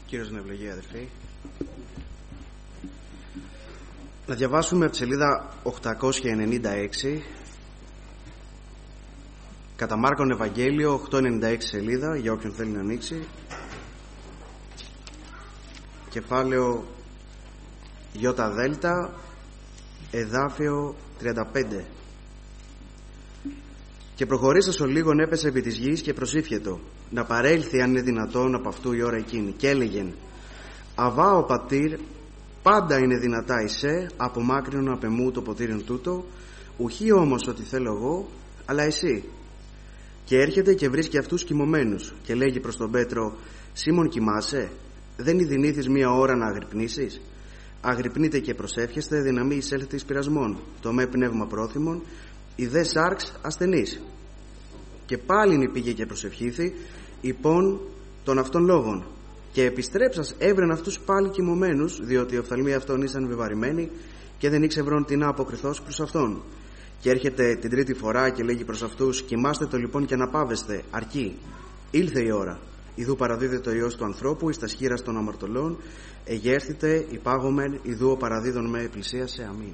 Κύριος να ευλογεί, αδερφοί. Να διαβάσουμε από τη σελίδα 896 κατά Μάρκον Ευαγγέλιο, 896 σελίδα, για όποιον θέλει να ανοίξει. Κεφάλαιο ΙΔ, εδάφιο 35. Και προχωρήσας ο λίγον έπεσε επί της γης και προσήφιετο να παρέλθει αν είναι δυνατόν από αυτού η ώρα εκείνη, και έλεγεν: Αβά ο πατήρ, πάντα είναι δυνατά εισέ, απομάκρυνον απ' εμού το ποτήριον τούτο, ουχή όμως ότι θέλω εγώ, αλλά εσύ. Και έρχεται και βρίσκει αυτούς κοιμωμένους και λέγει προς τον Πέτρο: Σίμων, κοιμάσαι? Δεν ειδηνήθεις μία ώρα να αγρυπνήσεις? Αγρυπνείτε και προσεύχεστε, δυναμή εισέλθετε εις πειρασμόν, το με πνεύμα πρόθυμον, η δε σάρξ ασθενής. Και πάλιν πήγε και προσευχήθη υπόν των αυτών λόγων. Και επιστρέψας έβρεν αυτούς πάλι κοιμωμένους, διότι οι οφθαλμοί αυτών ήσαν βεβαρημένοι και δεν ήξευρον τι να αποκριθώς προς αυτόν. Και έρχεται την τρίτη φορά και λέγει προς αυτούς: Κοιμάστε το λοιπόν και αναπαύεστε, αρκεί. Ήλθε η ώρα. Ιδού παραδίδεται ο Υιός του ανθρώπου εις τα σχήρας των αμαρτωλών, εγέρθητε υπάγομεν, ιδού ο παραδίδων με επλησίασε. Αμήν.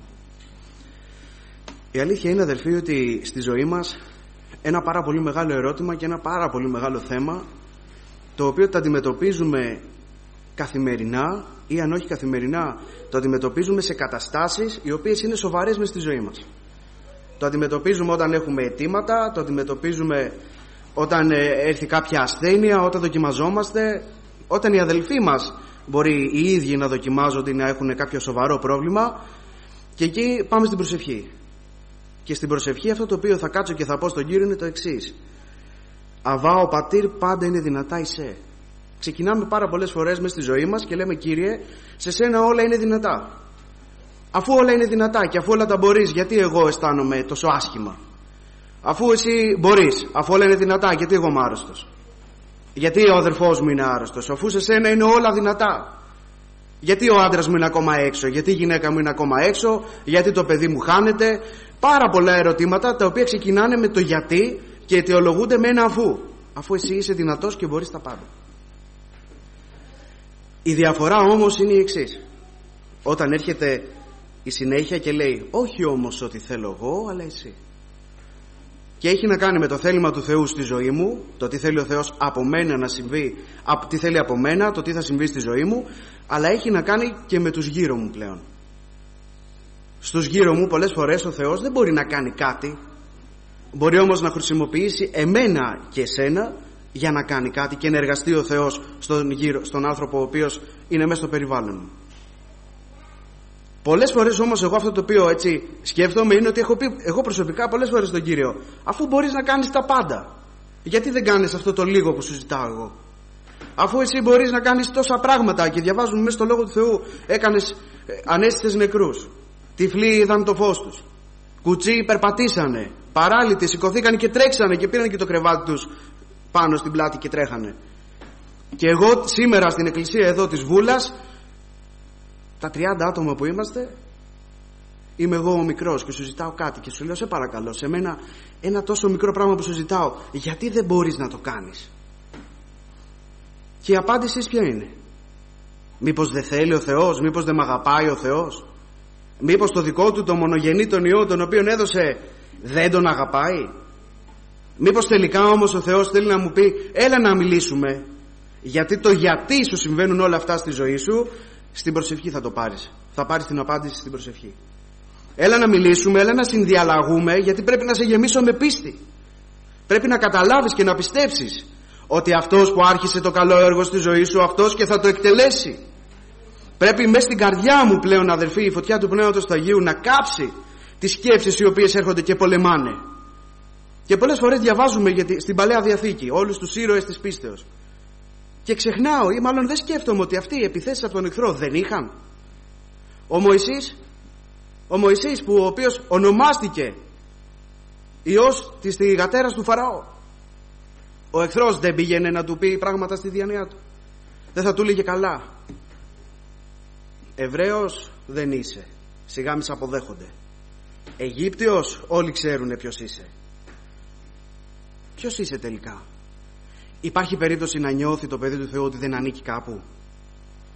Η αλήθεια είναι, αδελφοί, ότι στη ζωή μας ένα πάρα πολύ μεγάλο ερώτημα και ένα πάρα πολύ μεγάλο θέμα, το οποίο το αντιμετωπίζουμε καθημερινά, ή αν όχι καθημερινά, το αντιμετωπίζουμε σε καταστάσεις οι οποίες είναι σοβαρές μες στη ζωή μας. Το αντιμετωπίζουμε όταν έχουμε αιτήματα, το αντιμετωπίζουμε όταν έρθει κάποια ασθένεια, όταν δοκιμαζόμαστε, όταν οι αδελφοί μας μπορεί οι ίδιοι να δοκιμάζονται ή να έχουν κάποιο σοβαρό πρόβλημα, και εκεί πάμε στην προσευχή. Και στην προσευχή αυτό το οποίο θα κάτσω και θα πω στον Κύριο είναι το εξής: Αβά ο πατήρ, πάντα είναι δυνατά εισέ. Ξεκινάμε πάρα πολλές φορές μες στη ζωή μας και λέμε: Κύριε, σε σένα όλα είναι δυνατά. Αφού όλα είναι δυνατά και αφού όλα τα μπορείς, γιατί εγώ αισθάνομαι τόσο άσχημα? Αφού εσύ μπορείς, αφού όλα είναι δυνατά, γιατί εγώ είμαι άρρωστος? Γιατί ο αδερφός μου είναι άρρωστος? Αφού σε σένα είναι όλα δυνατά, γιατί ο άντρας μου είναι ακόμα έξω? Γιατί η γυναίκα μου είναι ακόμα έξω? Γιατί το παιδί μου χάνεται? Πάρα πολλά ερωτήματα τα οποία ξεκινάνε με το γιατί και αιτιολογούνται με ένα αφού. Αφού εσύ είσαι δυνατός και μπορείς τα πάντα. Η διαφορά όμως είναι η εξής: όταν έρχεται η συνέχεια και λέει: Όχι όμως ότι θέλω εγώ, αλλά εσύ. Και έχει να κάνει με το θέλημα του Θεού στη ζωή μου, το τι θέλει ο Θεός από μένα να συμβεί, τι θέλει από μένα, το τι θα συμβεί στη ζωή μου, αλλά έχει να κάνει και με τους γύρω μου πλέον. Στους γύρω μου πολλές φορές ο Θεός δεν μπορεί να κάνει κάτι, μπορεί όμως να χρησιμοποιήσει εμένα και εσένα για να κάνει κάτι και να εργαστεί ο Θεός στον άνθρωπο ο οποίος είναι μέσα στο περιβάλλον μου. Πολλές φορές όμως εγώ αυτό το οποίο έτσι σκέφτομαι είναι ότι έχω πει εγώ προσωπικά πολλές φορές στον Κύριο: Αφού μπορείς να κάνεις τα πάντα, γιατί δεν κάνεις αυτό το λίγο που σου ζητάω εγώ? Αφού εσύ μπορείς να κάνεις τόσα πράγματα, και διαβάζουμε μέσα στο Λόγο του Θεού, ανέστησες νεκρούς, τυφλοί είδαν το φως τους, κουτσοί περπατήσανε, παράλυτοι σηκωθήκαν και τρέξανε και πήραν και το κρεβάτι τους πάνω στην πλάτη και τρέχανε. Και εγώ σήμερα στην εκκλησία εδώ της Βούλας, τα 30 άτομα που είμαστε, είμαι εγώ ο μικρός και σου ζητάω κάτι και σου λέω: Σε παρακαλώ, σε μένα ένα τόσο μικρό πράγμα που σου ζητάω, γιατί δεν μπορείς να το κάνεις? Και η απάντηση ποια είναι? Μήπως δεν θέλει ο Θεός? Μήπως δεν μ' αγαπάει ο Θεός? Μήπως το δικό του το μονογενή τον Υιό τον οποίον έδωσε δεν τον αγαπάει? Μήπως τελικά όμως ο Θεός θέλει να μου πει: Έλα να μιλήσουμε, γιατί το γιατί σου συμβαίνουν όλα αυτά στη ζωή σου στην προσευχή θα το πάρεις. Θα πάρεις την απάντηση στην προσευχή. Έλα να μιλήσουμε, έλα να συνδιαλλαγούμε, γιατί πρέπει να σε γεμίσω με πίστη. Πρέπει να καταλάβεις και να πιστέψεις ότι αυτός που άρχισε το καλό έργο στη ζωή σου, αυτός και θα το εκτελέσει. Πρέπει μέσα στην καρδιά μου πλέον, αδελφοί, η φωτιά του Πνεύματος του Αγίου να κάψει τις σκέψεις οι οποίες έρχονται και πολεμάνε. Και πολλές φορές διαβάζουμε στην Παλαιά Διαθήκη όλους τους ήρωες της πίστεως και ξεχνάω, ή μάλλον δεν σκέφτομαι, ότι αυτοί οι επιθέσεις από τον εχθρό δεν είχαν. Ο Μωυσής που ο οποίος ονομάστηκε Υιός της θυγατέρας του Φαραώ, ο εχθρός δεν πήγαινε να του πει πράγματα στη διάνοιά του? Δεν θα του έλεγε: Καλά, Εβραίος δεν είσαι, σιγά μη σε αποδέχονται. Αιγύπτιος, όλοι ξέρουν ποιος είσαι. Ποιος είσαι τελικά? Υπάρχει περίπτωση να νιώθει το παιδί του Θεού ότι δεν ανήκει κάπου?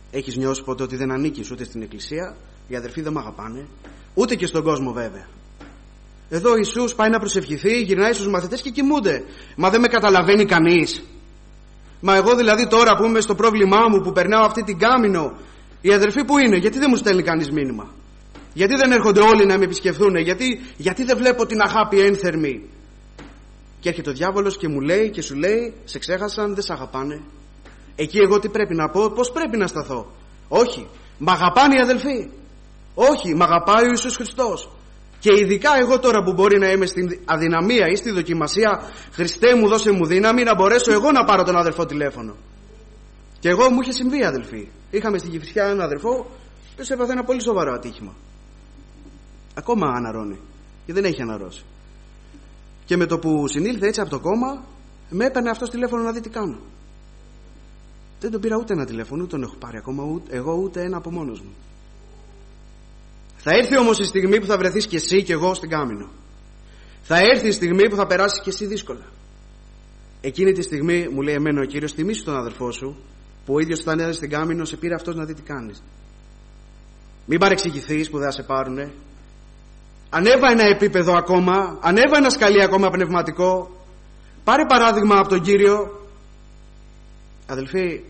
Έχεις νιώσει ποτέ ότι δεν ανήκεις ούτε στην εκκλησία? Οι αδερφοί δεν μ' αγαπάνε, ούτε και στον κόσμο βέβαια. Εδώ ο Ιησούς πάει να προσευχηθεί, γυρνάει στους μαθητές και κοιμούνται. Μα δεν με καταλαβαίνει κανείς? Μα εγώ δηλαδή τώρα που είμαι στο πρόβλημά μου, που περνάω αυτή την Κάμηνο, οι αδερφοί που είναι? Γιατί δεν μου στέλνει κανείς μήνυμα? Γιατί δεν έρχονται όλοι να με επισκεφθούν? Γιατί δεν βλέπω την αγάπη ένθερμη? Και έρχεται ο διάβολος και μου λέει και σου λέει, σε ξέχασαν, δεν σε αγαπάνε. Εκεί εγώ τι πρέπει να πω? Πώς πρέπει να σταθώ? Όχι, μ' αγαπάνε οι αδελφοί. Όχι, μ' αγαπάει ο Ιησούς Χριστός. Και ειδικά εγώ τώρα που μπορεί να είμαι στην αδυναμία ή στη δοκιμασία, Χριστέ μου δώσε μου δύναμη να μπορέσω εγώ να πάρω τον αδελφό τηλέφωνο. Και εγώ μου είχε συμβεί, αδελφοί. Είχαμε στην Κηφισιά έναν αδελφό που έπαθε ένα πολύ σοβαρό ατύχημα. Ακόμα αναρρώνει και δεν έχει αναρρώσει. Και με το που συνήλθε έτσι από το κόμμα, με έπαιρνε αυτός τηλέφωνο να δει τι κάνω. Δεν τον πήρα ούτε ένα τηλέφωνο, ούτε τον έχω πάρει ακόμα εγώ ούτε ένα από μόνος μου. Θα έρθει όμως η στιγμή που θα βρεθείς και εσύ και εγώ στην Κάμηνο. Θα έρθει η στιγμή που θα περάσεις και εσύ δύσκολα. Εκείνη τη στιγμή μου λέει εμένα ο Κύριος, τιμήσου τον αδελφό σου που ο ίδιος όταν έδωσε στην Κάμηνο σε πήρε αυτός να δει τι κάνεις. Μην παρεξηγηθείς που δεν θα σε πάρουνε. Ανέβα ένα επίπεδο ακόμα, ανέβα ένα σκαλί ακόμα πνευματικό. Πάρε παράδειγμα από τον Κύριο. Αδελφοί,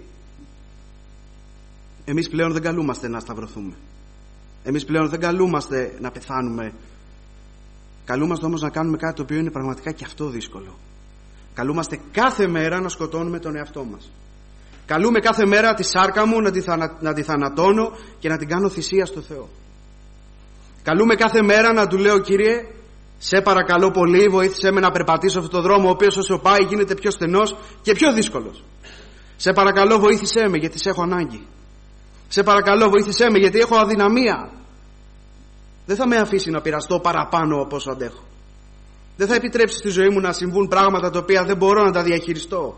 εμείς πλέον δεν καλούμαστε να σταυρωθούμε. Εμείς πλέον δεν καλούμαστε να πεθάνουμε. Καλούμαστε όμως να κάνουμε κάτι το οποίο είναι πραγματικά και αυτό δύσκολο. Καλούμαστε κάθε μέρα να σκοτώνουμε τον εαυτό μας. Καλούμε κάθε μέρα τη σάρκα μου να τη θανατώνω και να την κάνω θυσία στο Θεό. Καλούμε κάθε μέρα να του λέω, Κύριε, σε παρακαλώ πολύ, βοήθησέ με να περπατήσω αυτόν τον δρόμο, ο οποίος όσο πάει γίνεται πιο στενός και πιο δύσκολος. Σε παρακαλώ βοήθησέ με γιατί σε έχω ανάγκη. Σε παρακαλώ βοήθησέ με γιατί έχω αδυναμία. Δεν θα με αφήσει να πειραστώ παραπάνω από όσο αντέχω. Δεν θα επιτρέψει στη ζωή μου να συμβούν πράγματα τα οποία δεν μπορώ να τα διαχειριστώ.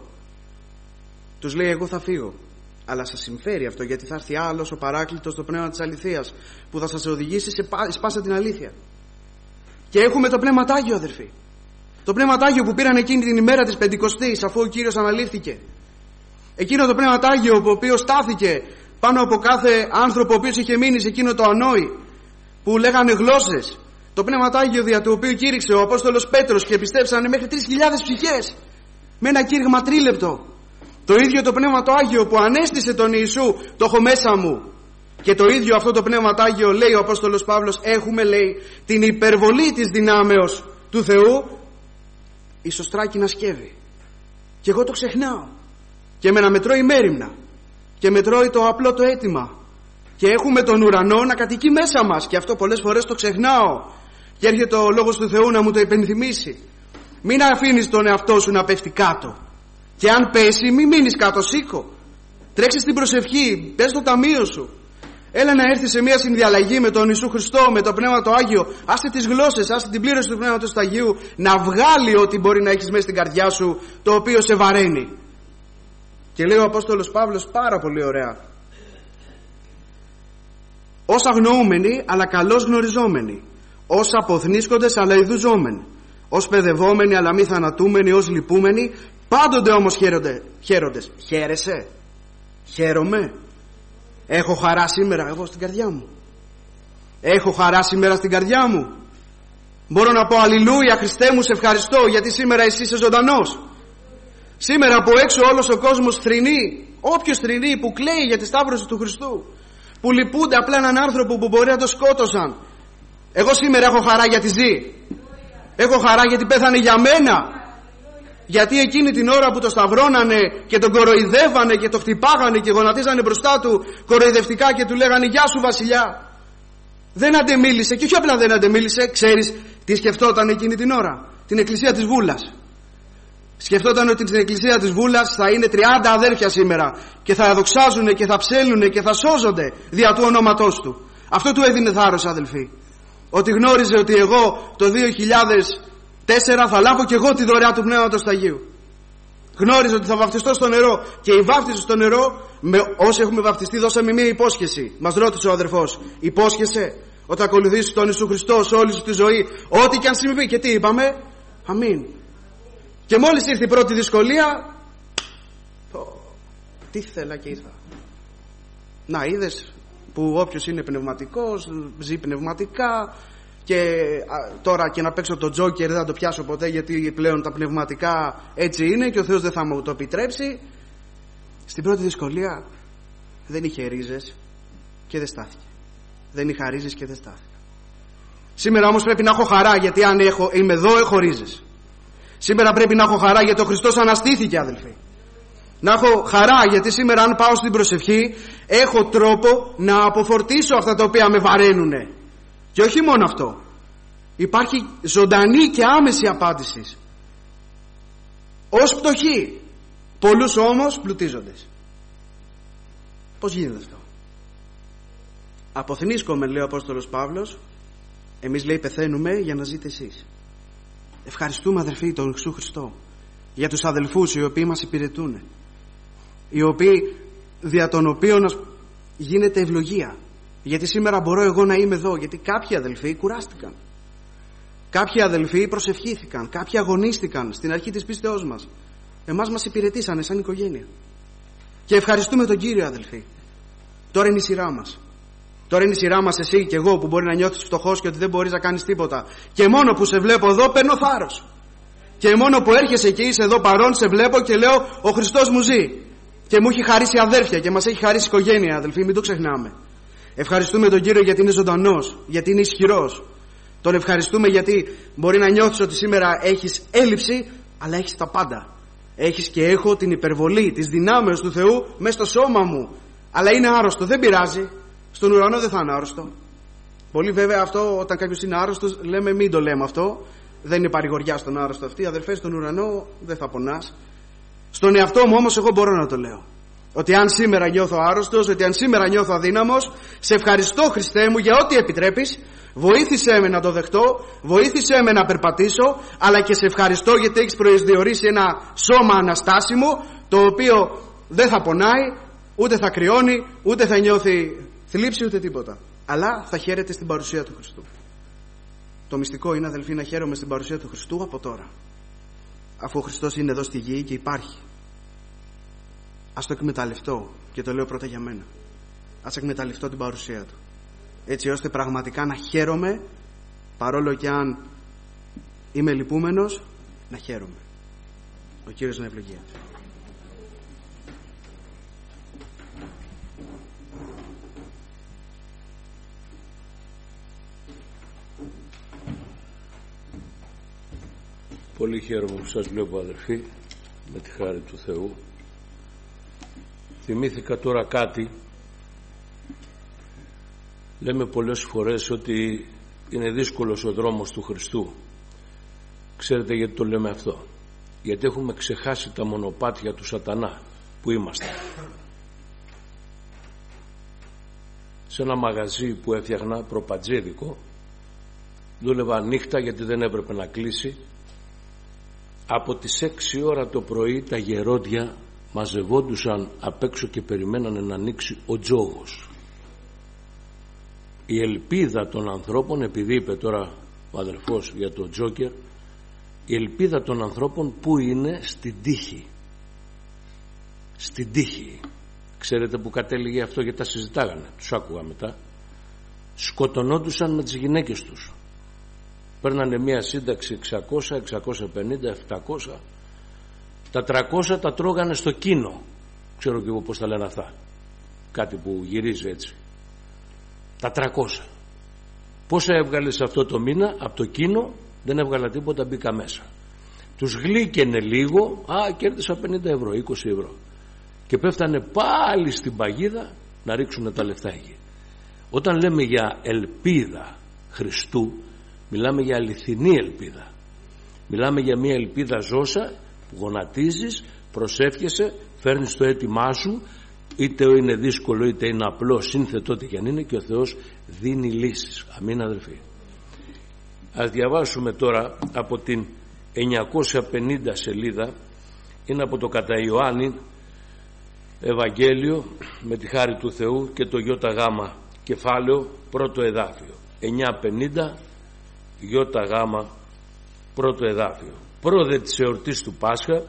Τους λέει, εγώ θα φύγω. Αλλά σας συμφέρει αυτό, γιατί θα έρθει άλλος ο Παράκλητος, το Πνεύμα της Αληθείας, που θα σας οδηγήσει σε πάσα την αλήθεια. Και έχουμε το Πνεύμα Άγιο, αδερφοί. Το Πνεύμα Άγιο που πήραν εκείνη την ημέρα της Πεντηκοστής, αφού ο Κύριος αναλήφθηκε. Εκείνο το Πνεύμα Άγιο που ο οποίος στάθηκε πάνω από κάθε άνθρωπο ο οποίος είχε μείνει σε εκείνο το ανόη, που λέγανε γλώσσες. Το Πνεύμα Άγιο δια του οποίου κήρυξε ο Απόστολος Πέτρος και πιστέψανε μέχρι 3.000 ψυχές με ένα κήρυγμα τρίλεπτο. Το ίδιο το Πνεύμα το Άγιο που ανέστησε τον Ιησού το έχω μέσα μου. Και το ίδιο αυτό το Πνεύμα το Άγιο, λέει ο Απόστολος Παύλος, έχουμε, λέει, την υπερβολή της δυνάμεως του Θεού ισοστράκι να σκεύει. Και εγώ το ξεχνάω. Και με να μετρώει μέριμνα. Και μετρώει το απλό το αίτημα. Και έχουμε τον ουρανό να κατοικεί μέσα μας. Και αυτό πολλές φορές το ξεχνάω. Και έρχεται ο Λόγος του Θεού να μου το υπενθυμίσει. Μην αφήνεις τον εαυτό σου να πέφτει κάτω. Και αν πέσει, μην μείνεις κάτω, σήκω. Τρέξε στην προσευχή, πες στο ταμείο σου. Έλα να έρθει σε μια συνδιαλλαγή με τον Ιησού Χριστό, με το Πνεύμα το Άγιο. Άστε τις γλώσσες, άστε την πλήρωση του Πνεύματος του Αγίου, να βγάλει ό,τι μπορεί να έχεις μέσα στην καρδιά σου, το οποίο σε βαραίνει. Και λέει ο Απόστολος Παύλος πάρα πολύ ωραία. Ως αγνοούμενοι, αλλά καλώς γνωριζόμενοι. Ως αποθνίσκοντες, αλλά ιδουζόμενοι. Ως παιδευόμενοι, αλλά μη θανατούμενοι, ως λυπούμενοι. Πάντοτε όμως χαίροντες. Χαίρεσαι? Χαίρομαι? Έχω χαρά σήμερα εγώ στην καρδιά μου? Έχω χαρά σήμερα στην καρδιά μου? Μπορώ να πω αλληλούια, Χριστέ μου, σε ευχαριστώ γιατί σήμερα εσύ είσαι ζωντανός? Σήμερα από έξω όλος ο κόσμος θρηνεί. Όποιος θρηνεί, που κλαίει για τη σταύρωση του Χριστού, που λυπούνται απλά έναν άνθρωπο που μπορεί να το σκότωσαν. Εγώ σήμερα έχω χαρά γιατί ζει. Έχω χαρά γιατί πέθανε για μένα. Γιατί εκείνη την ώρα που το σταυρώνανε και τον κοροϊδεύανε και το χτυπάγανε και γονατίζανε μπροστά του κοροϊδευτικά και του λέγανε «Γεια σου βασιλιά», δεν αντεμίλησε. Και όχι απλά δεν αντεμίλησε, ξέρεις τι σκεφτόταν εκείνη την ώρα? Την εκκλησία της Βούλας. Σκεφτόταν ότι στην εκκλησία της Βούλας θα είναι 30 αδέρφια σήμερα και θα δοξάζουν και θα ψέλνουν και θα σώζονται δια του ονόματός του. Αυτό του έδινε θάρρος, αδελφοί. Ότι γνώριζε ότι εγώ το 2004 θα λάβω και εγώ τη δωρεά του Πνεύματος του Αγίου. Γνώριζε ότι θα βαφτιστώ στο νερό. Και η βάφτιση στο νερό, όσοι έχουμε βαφτιστεί, δώσαμε μία υπόσχεση. Μας ρώτησε ο αδερφός, υπόσχεσαι ότι θα ακολουθήσεις τον Ιησού Χριστό σε όλη σου τη ζωή, ό,τι και αν συμβεί? Και τι είπαμε? Αμήν. Και μόλις ήρθε η πρώτη δυσκολία, τι θέλα και ήρθα. Να, είδες που όποιος είναι πνευματικός ζει πνευματικά, και τώρα και να παίξω το Τζόκερ δεν θα το πιάσω ποτέ, γιατί πλέον τα πνευματικά έτσι είναι και ο Θεός δεν θα μου το επιτρέψει. Στην πρώτη δυσκολία δεν είχε ρίζες και δεν στάθηκε. Δεν είχα ρίζες και δεν στάθηκα. Σήμερα όμως πρέπει να έχω χαρά, γιατί αν είμαι εδώ έχω ρίζες. Σήμερα πρέπει να έχω χαρά γιατί ο Χριστός αναστήθηκε, αδελφοί. Να έχω χαρά γιατί σήμερα αν πάω στην προσευχή έχω τρόπο να αποφορτήσω αυτά τα οποία με βαραίνουνε. Και όχι μόνο αυτό, υπάρχει ζωντανή και άμεση απάντηση. Ως πτωχοί, πολλούς όμως πλουτίζοντες. Πώς γίνεται αυτό? Αποθνίσκομαι, λέει ο Απόστολος Παύλος, εμείς, λέει, πεθαίνουμε για να ζείτε εσείς. Ευχαριστούμε, αδελφοί, τον Ιησού Χριστό για τους αδελφούς οι οποίοι μας υπηρετούν, οι οποίοι, δια των οποίων γίνεται ευλογία. Γιατί σήμερα μπορώ εγώ να είμαι εδώ, γιατί κάποιοι αδελφοί κουράστηκαν, κάποιοι αδελφοί προσευχήθηκαν, κάποιοι αγωνίστηκαν στην αρχή της πίστεώς μας. Εμάς μας υπηρετήσανε σαν οικογένεια και ευχαριστούμε τον Κύριο, αδελφοί. Τώρα είναι η σειρά μας. Τώρα είναι η σειρά μας, εσύ και εγώ, που μπορεί να νιώθεις φτωχός και ότι δεν μπορείς να κάνεις τίποτα, και μόνο που σε βλέπω εδώ παίρνω θάρρος, και μόνο που έρχεσαι και είσαι εδώ παρόν σε βλέπω και λέω ο Χριστός μου ζει και μου έχει χαρίσει αδέρφια και μας έχει χαρίσει οικογένεια, αδελφοί, μην το ξεχνάμε. Ευχαριστούμε τον Κύριο γιατί είναι ζωντανός, γιατί είναι ισχυρός. Τον ευχαριστούμε γιατί μπορεί να νιώθεις ότι σήμερα έχεις έλλειψη, αλλά έχεις τα πάντα. Έχεις και έχω την υπερβολή της δυνάμεως του Θεού μέσα στο σώμα μου, αλλά είναι άρρωστο, δεν πειράζει. Στον ουρανό δεν θα είναι άρρωστο. Πολύ βέβαια αυτό, όταν κάποιος είναι άρρωστος, λέμε μην το λέμε αυτό. Δεν είναι παρηγοριά στον άρρωστο αυτή. Αδερφές, στον ουρανό δεν θα πονάς. Στον εαυτό μου όμως εγώ μπορώ να το λέω. Ότι αν σήμερα νιώθω άρρωστος, ότι αν σήμερα νιώθω αδύναμος, σε ευχαριστώ, Χριστέ μου, για ό,τι επιτρέπεις. Βοήθησέ με να το δεχτώ, βοήθησέ με να περπατήσω, αλλά και σε ευχαριστώ γιατί έχεις προσδιορίσει ένα σώμα αναστάσιμο, το οποίο δεν θα πονάει, ούτε θα κρυώνει, ούτε θα νιώθει θλίψη, ούτε τίποτα, αλλά θα χαίρεται στην παρουσία του Χριστού. Το μυστικό είναι, αδελφοί, να χαίρομαι στην παρουσία του Χριστού από τώρα, αφού ο Χριστός είναι εδώ στη γη και υπάρχει. Ας το εκμεταλλευτώ, και το λέω πρώτα για μένα. Ας εκμεταλλευτώ την παρουσία του, έτσι ώστε πραγματικά να χαίρομαι, παρόλο και αν είμαι λυπούμενος, να χαίρομαι. Ο Κύριος να ευλογεί. Πολύ χαίρομαι που σας βλέπω, αδερφοί, με τη χάρη του Θεού. Θυμήθηκα τώρα κάτι. Λέμε πολλές φορές ότι είναι δύσκολος ο δρόμος του Χριστού. Ξέρετε γιατί το λέμε αυτό? Γιατί έχουμε ξεχάσει τα μονοπάτια του σατανά που είμαστε. Σε ένα μαγαζί που έφτιαχνα, προπατζέδικο, δούλευα νύχτα γιατί δεν έπρεπε να κλείσει. Από τις 6 ώρα το πρωί τα γερόντια μαζευόντουσαν απ' έξω και περιμένανε να ανοίξει ο τζόγος. Η ελπίδα των ανθρώπων, επειδή είπε τώρα ο αδελφός για το Τζόκερ, η ελπίδα των ανθρώπων που είναι? Στην τύχη. Στην τύχη. Ξέρετε που κατέληγε αυτό? Γιατί τα συζητάγανε, τους άκουγα μετά. Σκοτωνόντουσαν με τις γυναίκες τους. Παίρνανε μία σύνταξη 600, 650, 700. Τα 300 τα τρώγανε στο κίνο. Ξέρω και εγώ πώς τα λένε αυτά. Κάτι που γυρίζει έτσι. Τα 300. Πόσα έβγαλες αυτό το μήνα? Από το κίνο δεν έβγαλα τίποτα, μπήκα μέσα. Τους γλύκαινε λίγο, κέρδισα 50 ευρώ, 20 ευρώ. Και πέφτανε πάλι στην παγίδα να ρίξουν τα λεφτά εκεί. Όταν λέμε για ελπίδα Χριστού, μιλάμε για αληθινή ελπίδα. Μιλάμε για μια ελπίδα ζώσα που γονατίζεις, προσεύχεσαι, φέρνεις το αίτημά σου, είτε είναι δύσκολο είτε είναι απλό, σύνθετο ό,τι και αν είναι, και ο Θεός δίνει λύσεις. Αμήν, αδελφοί. Ας διαβάσουμε τώρα από την 950 σελίδα, είναι από το κατά Ιωάννη Ευαγγέλιο με τη χάρη του Θεού και το ΙΓ κεφάλαιο πρώτο εδάφιο. 950 ΙΓ πρώτο εδάφιο. Πρόοδε της εορτής του Πάσχα,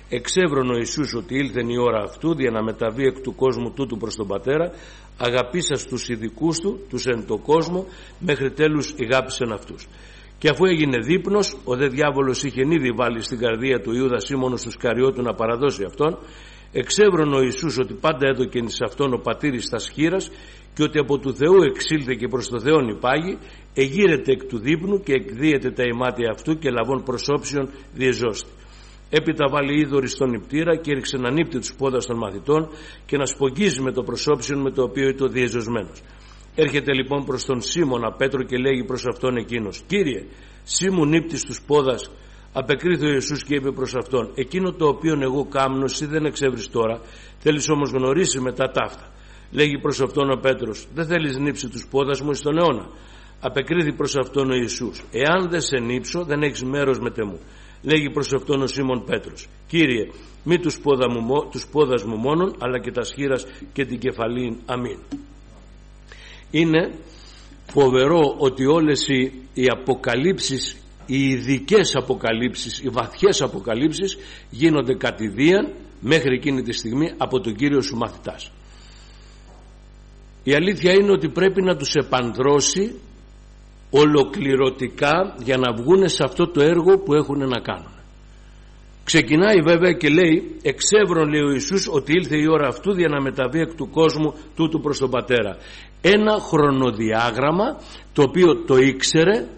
εξεύρων ο Ιησούς ότι ήλθεν η ώρα αυτού για να μεταβεί εκ του κόσμου τούτου προς τον Πατέρα, αγαπήσας τους ειδικούς του, τους εν το κόσμο, μέχρι τέλους ηγάπησεν αυτούς. Και αφού έγινε δείπνος, ο δε διάβολος είχε ήδη βάλει στην καρδία του Ιούδα Σίμωνος του Σκαριώτου να παραδώσει αυτόν, εξεύρων ο Ιησούς ότι πάντα έδωκεν εις αυτόν ο πατήρης τας χείρας και ότι από του Θεού εξήλθε και προς το Θεόν υπάγει, εγείρεται εκ του δείπνου και εκδίεται τα ημάτια αυτού και λαβών προσώψεων διεζώστη. Έπειτα βάλει είδωρη στον νηπτήρα και έριξε να νύπτει τους πόδας των μαθητών και να σπογγίζει με το προσώψιον με το οποίο ήταν διεζωσμένος. Έρχεται λοιπόν προς τον Σίμωνα Πέτρο και λέγει προς αυτόν εκείνος: «Κύριε, σύ μου νύπτεις τους πόδας?» Απεκρίθη ο Ιησούς και είπε προς αυτόν: «Εκείνο το οποίο εγώ κάμνω εσύ δεν εξεύρεις τώρα, θέλεις όμως γνωρίσει μετά ταύτα». Λέγει προς αυτόν ο Πέτρος: «Δεν θέλεις νύψει τους πόδας μου εις τον αιώνα?» Απεκρίθη προς αυτόν ο Ιησούς: «Εάν δεν σε νύψω δεν έχεις μέρος με τεμού». Λέγει προς αυτόν ο Σίμων Πέτρος: «Κύριε, μη τους πόδας μου μόνον, αλλά και τα σχήρας και την κεφαλήν. Αμήν». Είναι φοβερό ότι όλες οι αποκαλύψεις, οι ειδικές αποκαλύψεις, οι βαθιές αποκαλύψεις γίνονται κατηδίαν μέχρι εκείνη τη στιγμή από τον Κύριο σου μαθητάς. Η αλήθεια είναι ότι πρέπει να τους επανδρώσει ολοκληρωτικά για να βγουν σε αυτό το έργο που έχουν να κάνουν. Ξεκινάει βέβαια και λέει: «Εξεύρων, λέει ο Ιησούς, ότι ήλθε η ώρα αυτού για να μεταβεί εκ του κόσμου τούτου προς τον Πατέρα». Ένα χρονοδιάγραμμα το οποίο το ήξερε,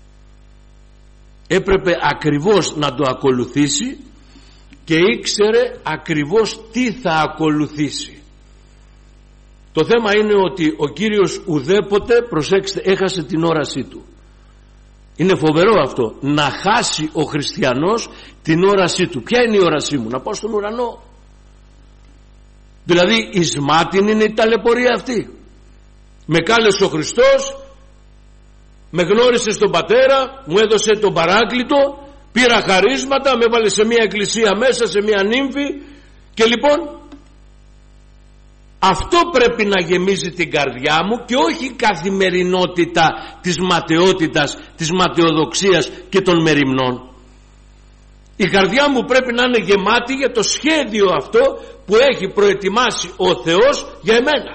έπρεπε ακριβώς να το ακολουθήσει και ήξερε ακριβώς τι θα ακολουθήσει. Το θέμα είναι ότι ο Κύριος ουδέποτε, προσέξτε, έχασε την όρασή του. Είναι φοβερό αυτό, να χάσει ο χριστιανός την όρασή του. Ποια είναι η όρασή μου? Να πάω στον ουρανό. Δηλαδή εις μάτιν είναι η ταλαιπωρία αυτή. Με κάλεσε ο Χριστός, με γνώρισε στον Πατέρα, μου έδωσε τον Παράκλητο, πήρα χαρίσματα, με έβαλε σε μια εκκλησία μέσα, σε μια νύμφη, και λοιπόν αυτό πρέπει να γεμίζει την καρδιά μου και όχι η καθημερινότητα της ματαιότητας, της ματαιοδοξίας και των μεριμνών. Η καρδιά μου πρέπει να είναι γεμάτη για το σχέδιο αυτό που έχει προετοιμάσει ο Θεός για εμένα.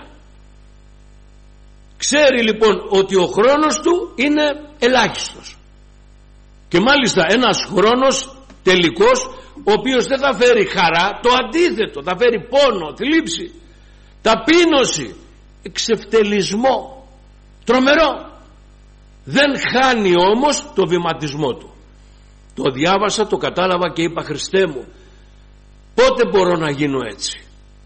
Ξέρει λοιπόν ότι ο χρόνος του είναι ελάχιστος και μάλιστα ένας χρόνος τελικός ο οποίος δεν θα φέρει χαρά, το αντίθετο, θα φέρει πόνο, θλίψη, ταπείνωση, εξευτελισμό, τρομερό. Δεν χάνει όμως το βηματισμό του. Το διάβασα, το κατάλαβα και είπα: Χριστέ μου, πότε μπορώ να γίνω έτσι?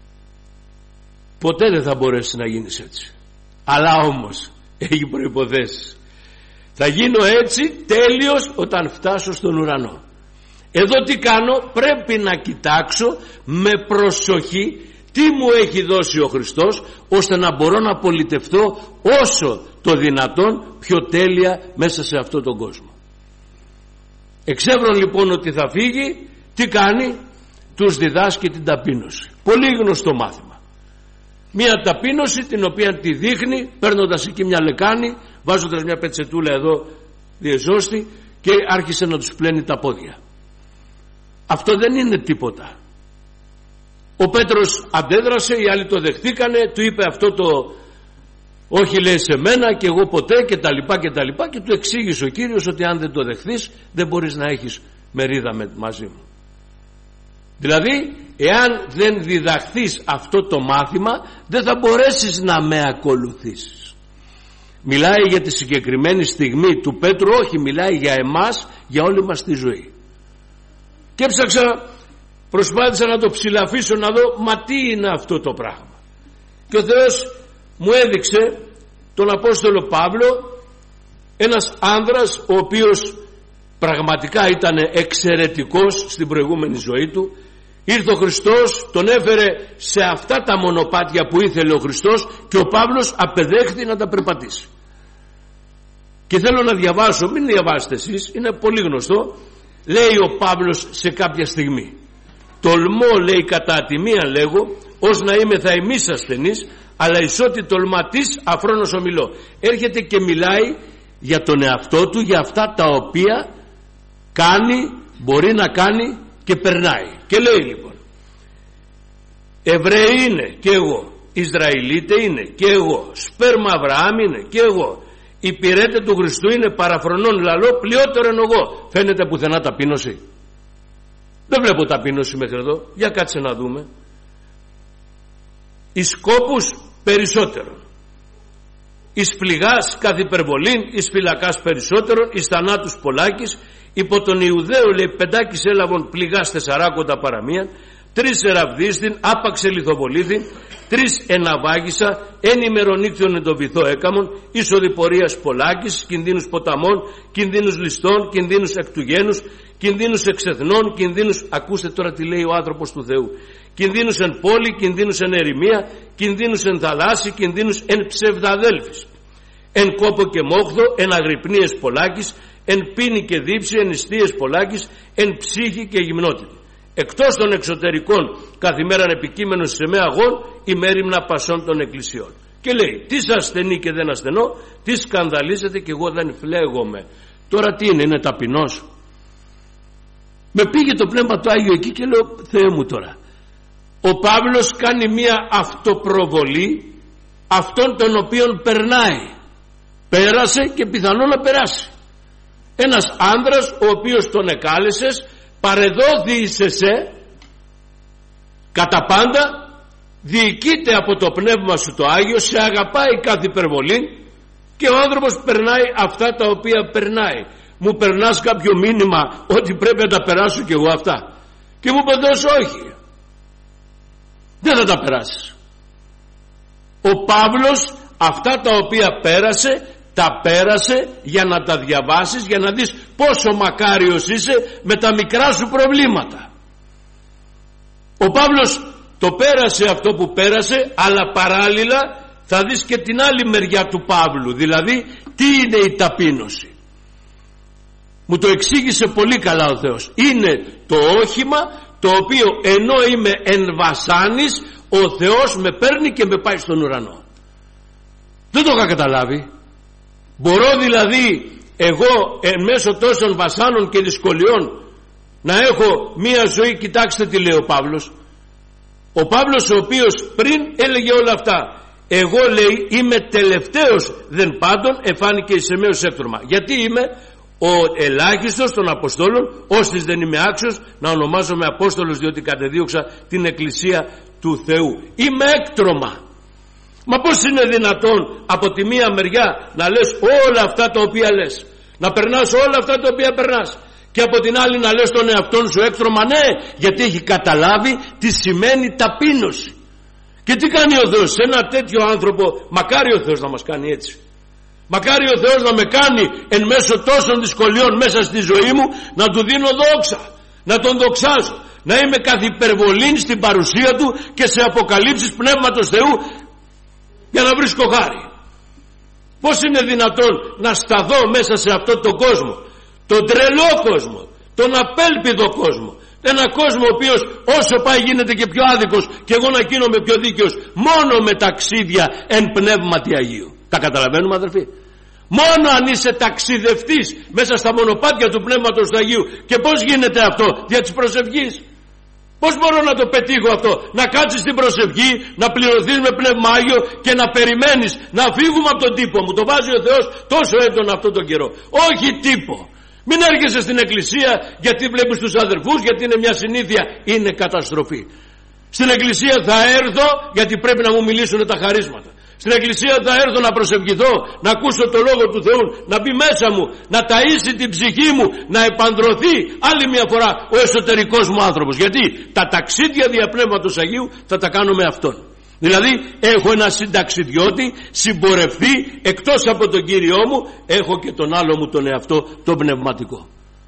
Ποτέ δεν θα μπορέσει να γίνεις έτσι. Αλλά όμως έχει προϋποθέσεις. Θα γίνω έτσι τέλειος όταν φτάσω στον ουρανό. Εδώ τι κάνω? Πρέπει να κοιτάξω με προσοχή τι μου έχει δώσει ο Χριστός, ώστε να μπορώ να πολιτευτώ όσο το δυνατόν πιο τέλεια μέσα σε αυτόν τον κόσμο. Εξεύρων λοιπόν ότι θα φύγει, τι κάνει? Τους διδάσκει την ταπείνωση. Πολύ γνωστό μάθημα. Μια ταπείνωση την οποία τη δείχνει παίρνοντας εκεί μια λεκάνη, βάζοντας μια πετσετούλα εδώ διεζώστη και άρχισε να τους πλένει τα πόδια. Αυτό δεν είναι τίποτα. Ο Πέτρος αντέδρασε, οι άλλοι το δεχτήκανε, του είπε αυτό το όχι λέει σε μένα και εγώ ποτέ και τα λοιπά και τα λοιπά, και του εξήγησε ο Κύριος ότι αν δεν το δεχθείς δεν μπορείς να έχεις μερίδα μαζί μου. Δηλαδή εάν δεν διδαχθείς αυτό το μάθημα δεν θα μπορέσεις να με ακολουθήσεις. Μιλάει για τη συγκεκριμένη στιγμή του Πέτρου, όχι, μιλάει για εμάς, για όλη μας τη ζωή. Και προσπάθησα να το ψηλαφίσω να δω μα τι είναι αυτό το πράγμα. Και ο Θεός μου έδειξε τον Απόστολο Παύλο, ένας άνδρας ο οποίος πραγματικά ήταν εξαιρετικός στην προηγούμενη ζωή του. Ήρθε ο Χριστός, τον έφερε σε αυτά τα μονοπάτια που ήθελε ο Χριστός και ο Παύλος απεδέχθη να τα περπατήσει. Και θέλω να διαβάσω, μην διαβάσετε εσείς, είναι πολύ γνωστό. Λέει ο Παύλος σε κάποια στιγμή: «Τολμώ», λέει, «κατά ατιμία λέγω, ως να είμαι θα εμείς ασθενείς, αλλά εις ό,τι τολματής αφρόνος ομιλώ». Έρχεται και μιλάει για τον εαυτό του, για αυτά τα οποία κάνει, μπορεί να κάνει και περνάει και λέει λοιπόν, Εβραίοι είναι και εγώ, Ισραηλίτε είναι και εγώ, σπέρμα Αβραάμ είναι και εγώ, υπηρέτε του Χριστού είναι, παραφρονών λαλό πλειότερον εγώ. Φαίνεται πουθενά ταπείνωση? Δεν βλέπω ταπείνωση μέχρι εδώ. Για κάτσε να δούμε. Εις σκόπους περισσότερον, εις πληγάς καθ' υπερβολήν, εις φυλακάς περισσότερον, εις θανάτους πολλάκις, υπό τον Ιουδαίο λέει πεντάκις έλαβον πληγάς 40 παραμίαν, 3 εραβδίστην, άπαξε λιθοβολήθην, 3 εναβάγισα, εν ημερονύκτιον εν το βυθό έκαμον, εις οδηπορίας πολλάκις, κινδύνους ποταμών, κινδύνους ληστών, κινδύνους εκ του γένους, κινδύνους εξεθνών, κινδύνους, ακούστε τώρα τι λέει ο άνθρωπος του Θεού, κινδύνους εν πόλη, κινδύνους εν ερημία, κινδύνους εν θαλάσσι, κινδύνους εν ψευδαδέλφης, εν κόπο και μόχθο, εν αγρυπνίες πολλάκις, εν πίνη και δίψη, εν ιστίες πολλάκις, εν ψύχη και γυμνότητα. Εκτός των εξωτερικών καθημέραν επικείμενος σε με αγών, η μέριμνα πασών των εκκλησιών. Και λέει, τι σας ασθενεί και δεν ασθενώ, τι σκανδαλίζετε και εγώ δεν φλέγομαι. Τώρα τι είναι ταπεινός? Με πήγε το Πνεύμα του Άγιο εκεί και λέω, Θεέ μου τώρα, ο Παύλος κάνει μία αυτοπροβολή αυτών των οποίων περνάει, πέρασε και πιθανόν να περάσει. Ένας άνδρας ο οποίος τον εκάλεσες, παρεδόθησε σε κατά πάντα, διοικείται από το Πνεύμα σου το Άγιο, σε αγαπάει κάθε υπερβολή και ο άνθρωπος περνάει αυτά τα οποία περνάει. Μου περνάς κάποιο μήνυμα ότι πρέπει να τα περάσω κι εγώ αυτά? Και μου παντός όχι, δεν θα τα περάσεις. Ο Παύλος αυτά τα οποία πέρασε, τα πέρασε για να τα διαβάσεις, για να δεις πόσο μακάριος είσαι με τα μικρά σου προβλήματα. Ο Παύλος το πέρασε αυτό που πέρασε, αλλά παράλληλα θα δεις και την άλλη μεριά του Παύλου, δηλαδή τι είναι η ταπείνωση. Μου το εξήγησε πολύ καλά ο Θεός. Είναι το όχημα το οποίο ενώ είμαι εν βασάνης, ο Θεός με παίρνει και με πάει στον ουρανό. Δεν το είχα καταλάβει. Μπορώ δηλαδή εγώ εν μέσω τόσων βασάνων και δυσκολιών να έχω μία ζωή? Κοιτάξτε τι λέει ο Παύλος. Ο Παύλος ο οποίος πριν έλεγε όλα αυτά, εγώ λέει είμαι τελευταίος δεν πάντων, εφάνηκε εις εμέως έκτρωμα. Γιατί είμαι ο ελάχιστος των Αποστόλων, ώστις δεν είμαι άξιος να ονομάζομαι Απόστολος, διότι κατεδίωξα την Εκκλησία του Θεού. Είμαι έκτρωμα. Μα πώς είναι δυνατόν από τη μία μεριά να λες όλα αυτά τα οποία λες, να περνάς όλα αυτά τα οποία περνάς, και από την άλλη να λες τον εαυτόν σου έκτρωμα? Ναι, γιατί έχει καταλάβει τι σημαίνει ταπείνωση. Και τι κάνει ο Θεός σε ένα τέτοιο άνθρωπο? Μακάρι ο Θεός να μας κάνει έτσι. Μακάρι ο Θεός να με κάνει εν μέσω τόσων δυσκολιών μέσα στη ζωή μου να του δίνω δόξα, να τον δοξάζω, να είμαι καθ' υπερβολήν στην παρουσία του και σε αποκαλύψεις Πνεύματος Θεού για να βρίσκω χάρη. Πώς είναι δυνατόν να σταθώ μέσα σε αυτόν τον κόσμο, τον τρελό κόσμο, τον απέλπιδο κόσμο, ένα κόσμο ο οποίος όσο πάει γίνεται και πιο άδικος και εγώ να γίνομαι πιο δίκαιος μόνο με ταξίδια εν πνεύματι Αγίου? Τα καταλαβαίνουμε αδερφοί? Μόνο αν είσαι ταξιδευτής μέσα στα μονοπάτια του Πνεύματος του Αγίου. Και πώς γίνεται αυτό? Δια της προσευχής. Πώς μπορώ να το πετύχω αυτό? Να κάτσεις στην προσευχή, να πληρωθείς με Πνεύμα Άγιο και να περιμένεις να φύγουμε από τον τύπο. Μου το βάζει ο Θεός τόσο έντονα αυτόν τον καιρό. Όχι τύπο. Μην έρχεσαι στην εκκλησία γιατί βλέπεις τους αδερφούς, γιατί είναι μια συνήθεια. Είναι καταστροφή. Στην εκκλησία θα έρθω γιατί πρέπει να μου μιλήσουν τα χαρίσματα. Στην εκκλησία θα έρθω να προσευχηθώ, να ακούσω το Λόγο του Θεού, να μπει μέσα μου, να ταΐσει την ψυχή μου, να επανδρωθεί άλλη μια φορά ο εσωτερικός μου άνθρωπος. Γιατί τα ταξίδια δια Πνεύματος Αγίου θα τα κάνω με Αυτόν. Δηλαδή έχω ένα συνταξιδιώτη, συμπορευθεί, εκτός από τον Κύριό μου έχω και τον άλλο μου τον εαυτό, τον πνευματικό.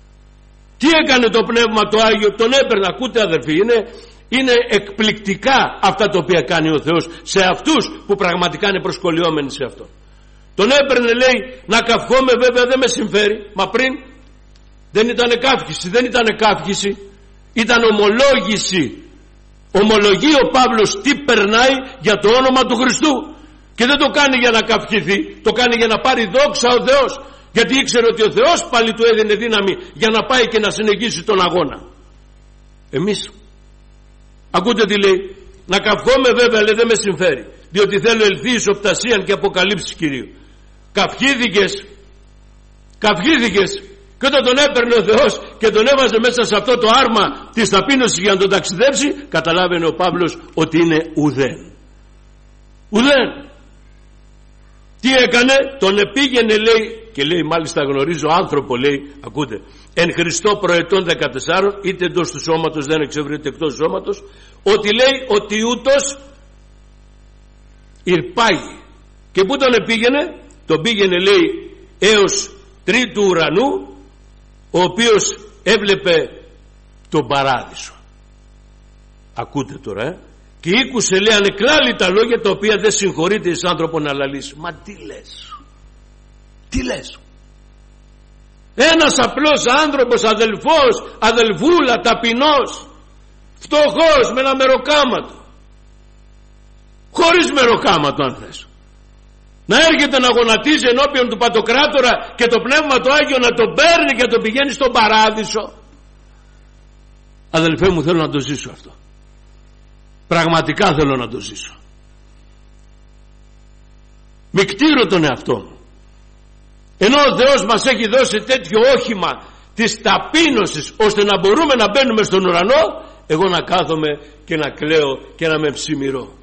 Τι έκανε το Πνεύμα το Άγιο? Τον έπαιρνε. Ακούτε αδερφοί, είναι εκπληκτικά αυτά τα οποία κάνει ο Θεός σε αυτούς που πραγματικά είναι προσκολιόμενοι σε Αυτό. Τον έπαιρνε, λέει, να καυχόμαι, βέβαια δεν με συμφέρει. Μα πριν δεν ήταν καύχηση, δεν ήταν καύχηση, ήταν ομολόγηση. Ομολογεί ο Παύλος τι περνάει για το όνομα του Χριστού. Και δεν το κάνει για να καυχηθεί, το κάνει για να πάρει δόξα ο Θεός. Γιατί ήξερε ότι ο Θεός πάλι του έδινε δύναμη για να πάει και να συνεχίσει τον αγώνα. Εμείς, ακούτε τι λέει, να καυχόμαι βέβαια, λέει, δεν με συμφέρει, διότι θέλω ελθύης οπτασίαν και αποκαλύψεις Κυρίου. Καυχήθηκες και όταν τον έπαιρνε ο Θεός και τον έβαζε μέσα σε αυτό το άρμα της ταπείνωσης για να τον ταξιδέψει, καταλάβαινε ο Παύλος ότι είναι ουδέν. Τι έκανε? Τον επήγαινε, λέει, και λέει μάλιστα γνωρίζω άνθρωπο, λέει, ακούτε, εν Χριστώ προετών 14, είτε εντός του σώματος δεν εξευρείται εκτός του σώματος, ότι λέει ότι ούτως ηρπάγει. Και πού τον επήγαινε? Τον πήγαινε, λέει, έως τρίτου ουρανού, ο οποίος έβλεπε τον παράδεισο. Ακούτε τώρα, και ήκουσε, λέει, ανεκλάλητα λόγια τα οποία δεν συγχωρείται εις άνθρωπο να λαλήσει. Μα τι λες? Ένας απλός άνθρωπος, αδελφός, αδελφούλα, ταπεινός, φτωχός, με ένα μεροκάματο, χωρίς μεροκάματο αν θες, να έρχεται να γονατίζει ενώπιον του Παντοκράτορα και το Πνεύμα το Άγιο να τον παίρνει και τον πηγαίνει στον παράδεισο. Αδελφέ μου, θέλω να το ζήσω αυτό. Πραγματικά θέλω να το ζήσω. Μη κτήρω τον εαυτό μου. Ενώ ο Θεός μας έχει δώσει τέτοιο όχημα της ταπείνωσης ώστε να μπορούμε να μπαίνουμε στον ουρανό, εγώ να κάθομαι και να κλαίω και να με ψημυρώ.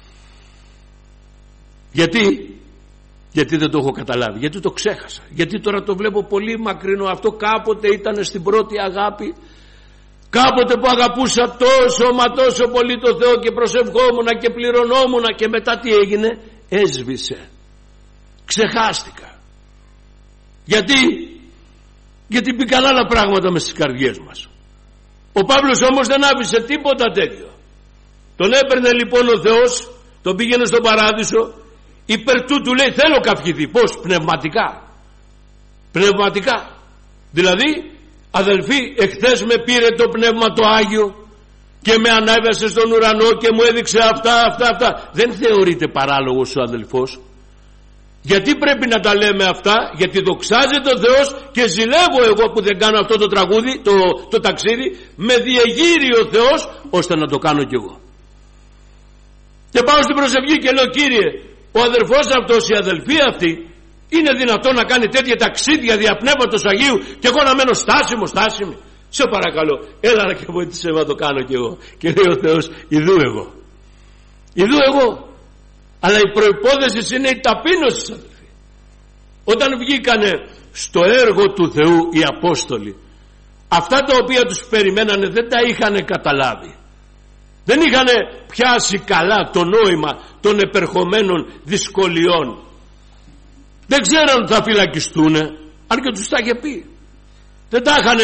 Γιατί δεν το έχω καταλάβει, γιατί το ξέχασα, γιατί τώρα το βλέπω πολύ μακρινό. Αυτό κάποτε ήταν στην πρώτη αγάπη, κάποτε που αγαπούσα τόσο πολύ το Θεό και προσευχόμουν και πληρωνόμουν, και μετά τι έγινε? Έσβησε, ξεχάστηκα. Γιατί μπήκαν άλλα πράγματα μες στις καρδιές μας. Ο Παύλος όμως δεν άφησε τίποτα τέτοιο. Τον έπαιρνε λοιπόν ο Θεός, τον πήγαινε στον παράδεισο. Υπέρ τούτου, λέει, θέλω καυχηθεί. Πώς? Πνευματικά. Δηλαδή, αδελφοί, εχθές με πήρε το Πνεύμα το Άγιο και με ανέβασε στον ουρανό και μου έδειξε αυτά. Δεν θεωρείται παράλογος ο αδελφός? Γιατί πρέπει να τα λέμε αυτά? Γιατί δοξάζεται ο Θεός και ζηλεύω εγώ που δεν κάνω αυτό το τραγούδι, το ταξίδι. Με διεγείρει ο Θεός ώστε να το κάνω κι εγώ. Και πάω στην προσευχή και λέω, Κύριε, ο αδερφός αυτός, η αδελφή αυτή, είναι δυνατόν να κάνει τέτοια ταξίδια δια Πνεύματος Αγίου και εγώ να μένω στάσιμη? Σε παρακαλώ, έλα να και βοήθησε να το κάνω κι εγώ. Και λέει ο Θεός, ιδού εγώ. Αλλά η προϋπόθεση είναι η ταπείνωση, αδελφοί. Όταν βγήκανε στο έργο του Θεού οι Απόστολοι, αυτά τα οποία τους περιμένανε δεν τα είχαν καταλάβει. Δεν είχαν πιάσει καλά το νόημα των επερχομένων δυσκολιών. Δεν ξέραν ότι θα φυλακιστούν, αν και τους τα είχε πει. Δεν τα είχαν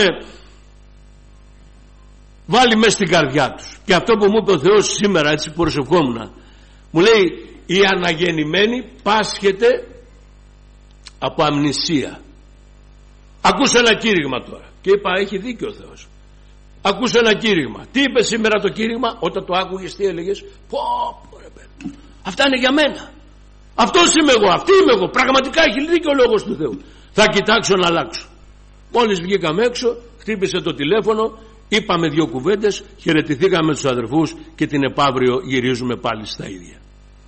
βάλει μέσα στην καρδιά τους. Και αυτό που μου είπε ο Θεός σήμερα, έτσι προσευχόμουν, μου λέει, η αναγεννημένη πάσχεται από αμνησία. Ακούσε ένα κήρυγμα τώρα και είπα, έχει δίκιο ο Θεός. Ακούσε ένα κήρυγμα. Τι είπε σήμερα το κήρυγμα? Όταν το άκουγες τι έλεγες? Πω ρε παιδί, αυτά είναι για μένα. Αυτός είμαι εγώ, αυτή είμαι εγώ. Πραγματικά έχει δίκιο ο λόγος του Θεού. Θα κοιτάξω να αλλάξω. Μόλις βγήκαμε έξω, χτύπησε το τηλέφωνο, είπαμε 2 κουβέντες, χαιρετηθήκαμε τους αδερφούς και την επαύριο γυρίζουμε πάλι στα ίδια.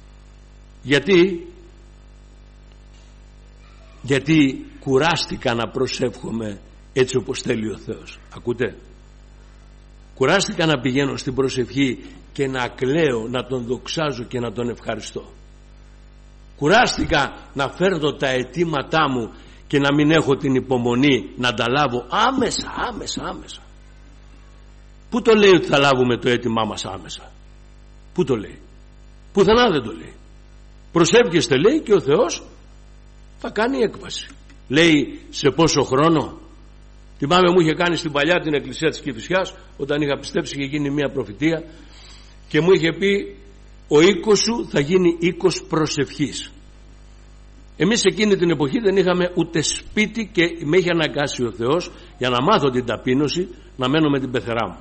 Γιατί κουράστηκα να προσεύχομαι έτσι όπως θέλει ο Θεός. Ακούτε? Κουράστηκα να πηγαίνω στην προσευχή και να κλαίω, να τον δοξάζω και να τον ευχαριστώ. Κουράστηκα να φέρνω τα αιτήματά μου και να μην έχω την υπομονή να τα λάβω άμεσα. Πού το λέει ότι θα λάβουμε το αίτημά μας άμεσα? Πού το λέει? Πουθενά δεν το λέει. Προσεύχεστε, λέει, και ο Θεός θα κάνει έκβαση. Λέει σε πόσο χρόνο? Θυμάμαι μου είχε κάνει στην παλιά την εκκλησία της Κηφισιάς, όταν είχα πιστέψει, είχε γίνει μια προφητεία και μου είχε πει, ο οίκος σου θα γίνει οίκος προσευχής. Εμείς εκείνη την εποχή δεν είχαμε ούτε σπίτι και με είχε αναγκάσει ο Θεός, για να μάθω την ταπείνωση, να μένω με την πεθερά μου.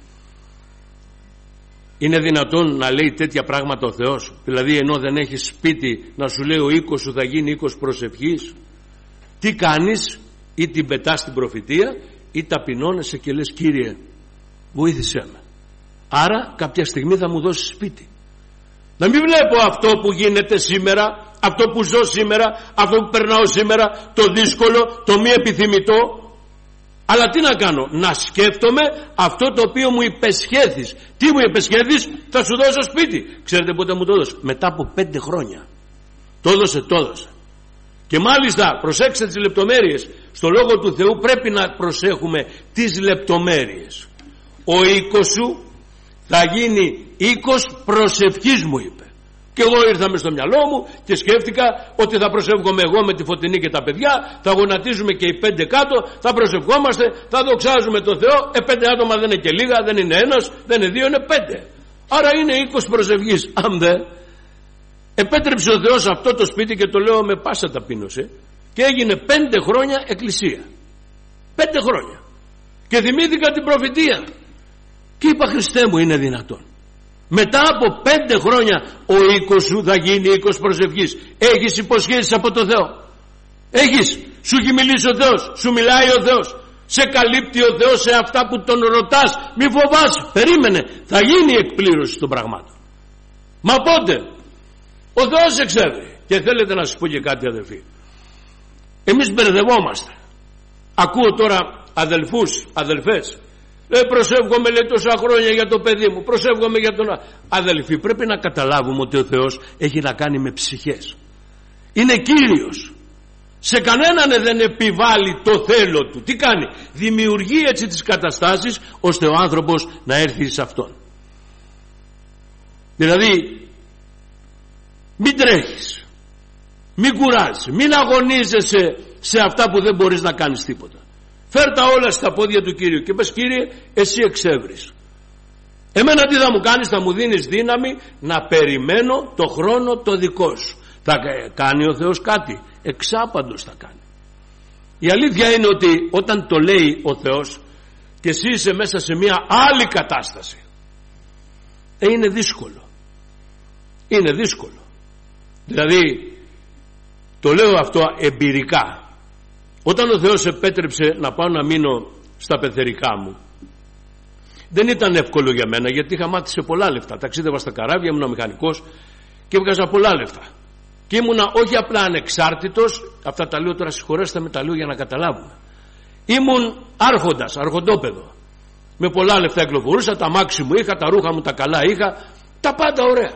Είναι δυνατόν να λέει τέτοια πράγματα ο Θεός? Δηλαδή ενώ δεν έχεις σπίτι να σου λέει ο οίκος σου θα γίνει οίκος προσευχής? Τι κάνεις? Ή την πετάς στην προφητεία ή ταπεινώνεσαι και λες, Κύριε, βοήθησέ με. Άρα κάποια στιγμή θα μου δώσεις σπίτι. Να μην βλέπω αυτό που γίνεται σήμερα, αυτό που ζω σήμερα, αυτό που περνάω σήμερα, το δύσκολο, το μη επιθυμητό. Αλλά τι να κάνω? Να σκέφτομαι αυτό το οποίο μου υπεσχέθης. Τι μου υπεσχέθης? Θα σου δώσω σπίτι. Ξέρετε πότε μου το έδωσε? Μετά από 5 χρόνια. Το έδωσε. Και μάλιστα προσέξτε τις λεπτομέρειες. Στο Λόγο του Θεού πρέπει να προσέχουμε τις λεπτομέρειες. Ο οίκος σου θα γίνει οίκος προσευχής, μου είπε. Και εγώ ήρθα μες στο μυαλό μου και σκέφτηκα ότι θα προσεύχομαι εγώ με τη Φωτεινή και τα παιδιά, θα γονατίζουμε και οι 5 κάτω, θα προσευχόμαστε, θα δοξάζουμε το Θεό. 5 άτομα δεν είναι και λίγα, δεν είναι 1, δεν είναι 2, είναι 5. Άρα είναι οίκος προσευχής. Αν δεν επέτρεψε ο Θεός αυτό το σπίτι, και το λέω με πάσα ταπείνωση, και έγινε 5 χρόνια εκκλησία. 5 χρόνια. Και θυμήθηκα την προφητεία και είπα, Χριστέ μου, είναι δυνατόν? Μετά από 5 χρόνια ο οίκος σου θα γίνει οίκος προσευχής. Έχεις υποσχέσεις από το Θεό? Έχεις? Σου έχει μιλήσει ο Θεός? Σου μιλάει ο Θεός? Σε καλύπτει ο Θεός σε αυτά που τον ρωτάς? Μη φοβάσαι, περίμενε, θα γίνει η εκπλήρωση των πραγμάτων. Μα πότε? Ο Θεός εξέβρει. Και θέλετε να σας πω και κάτι, αδελφοί. Εμείς μπερδευόμαστε. Ακούω τώρα αδελφούς, αδελφές, προσεύχομαι, λέει, τόσα χρόνια για το παιδί μου, προσεύχομαι για τον... Αδελφοί, πρέπει να καταλάβουμε ότι ο Θεός έχει να κάνει με ψυχές. Είναι Κύριος. Σε κανέναν δεν επιβάλλει το θέλω του. Τι κάνει? Δημιουργεί έτσι τις καταστάσεις ώστε ο άνθρωπος να έρθει σε αυτόν. Δηλαδή, μην τρέχεις, μην κουράζεις, μην αγωνίζεσαι σε αυτά που δεν μπορείς να κάνεις τίποτα. Φέρ τα όλα στα πόδια του Κύριου και πες, Κύριε, εσύ εξεύρεις. Εμένα τι θα μου κάνεις? Θα μου δίνεις δύναμη να περιμένω το χρόνο το δικό σου. Θα κάνει ο Θεός κάτι? Εξάπαντος θα κάνει. Η αλήθεια είναι ότι όταν το λέει ο Θεός και εσύ είσαι μέσα σε μια άλλη κατάσταση, είναι δύσκολο. Είναι δύσκολο. Δηλαδή, το λέω αυτό εμπειρικά. Όταν ο Θεός επέτρεψε να πάω να μείνω στα πεθερικά μου, δεν ήταν εύκολο για μένα, γιατί είχα μάθει σε πολλά λεφτά. Ταξίδευα στα καράβια, ήμουν μηχανικός και έβγαζα πολλά λεφτά. Και ήμουνα όχι απλά ανεξάρτητος, αυτά τα λέω τώρα, συγχωρέστε με, τα λέω για να καταλάβουμε. Ήμουν άρχοντας, αρχοντόπεδο. Με πολλά λεφτά κυκλοφορούσα, τα μάξι μου είχα, τα ρούχα μου τα καλά είχα, τα πάντα ωραία.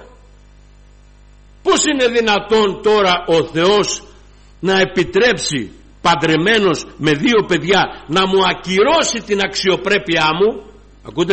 Πώς είναι δυνατόν τώρα ο Θεός να επιτρέψει, παντρεμένος με 2 παιδιά, να μου ακυρώσει την αξιοπρέπειά μου, ακούτε,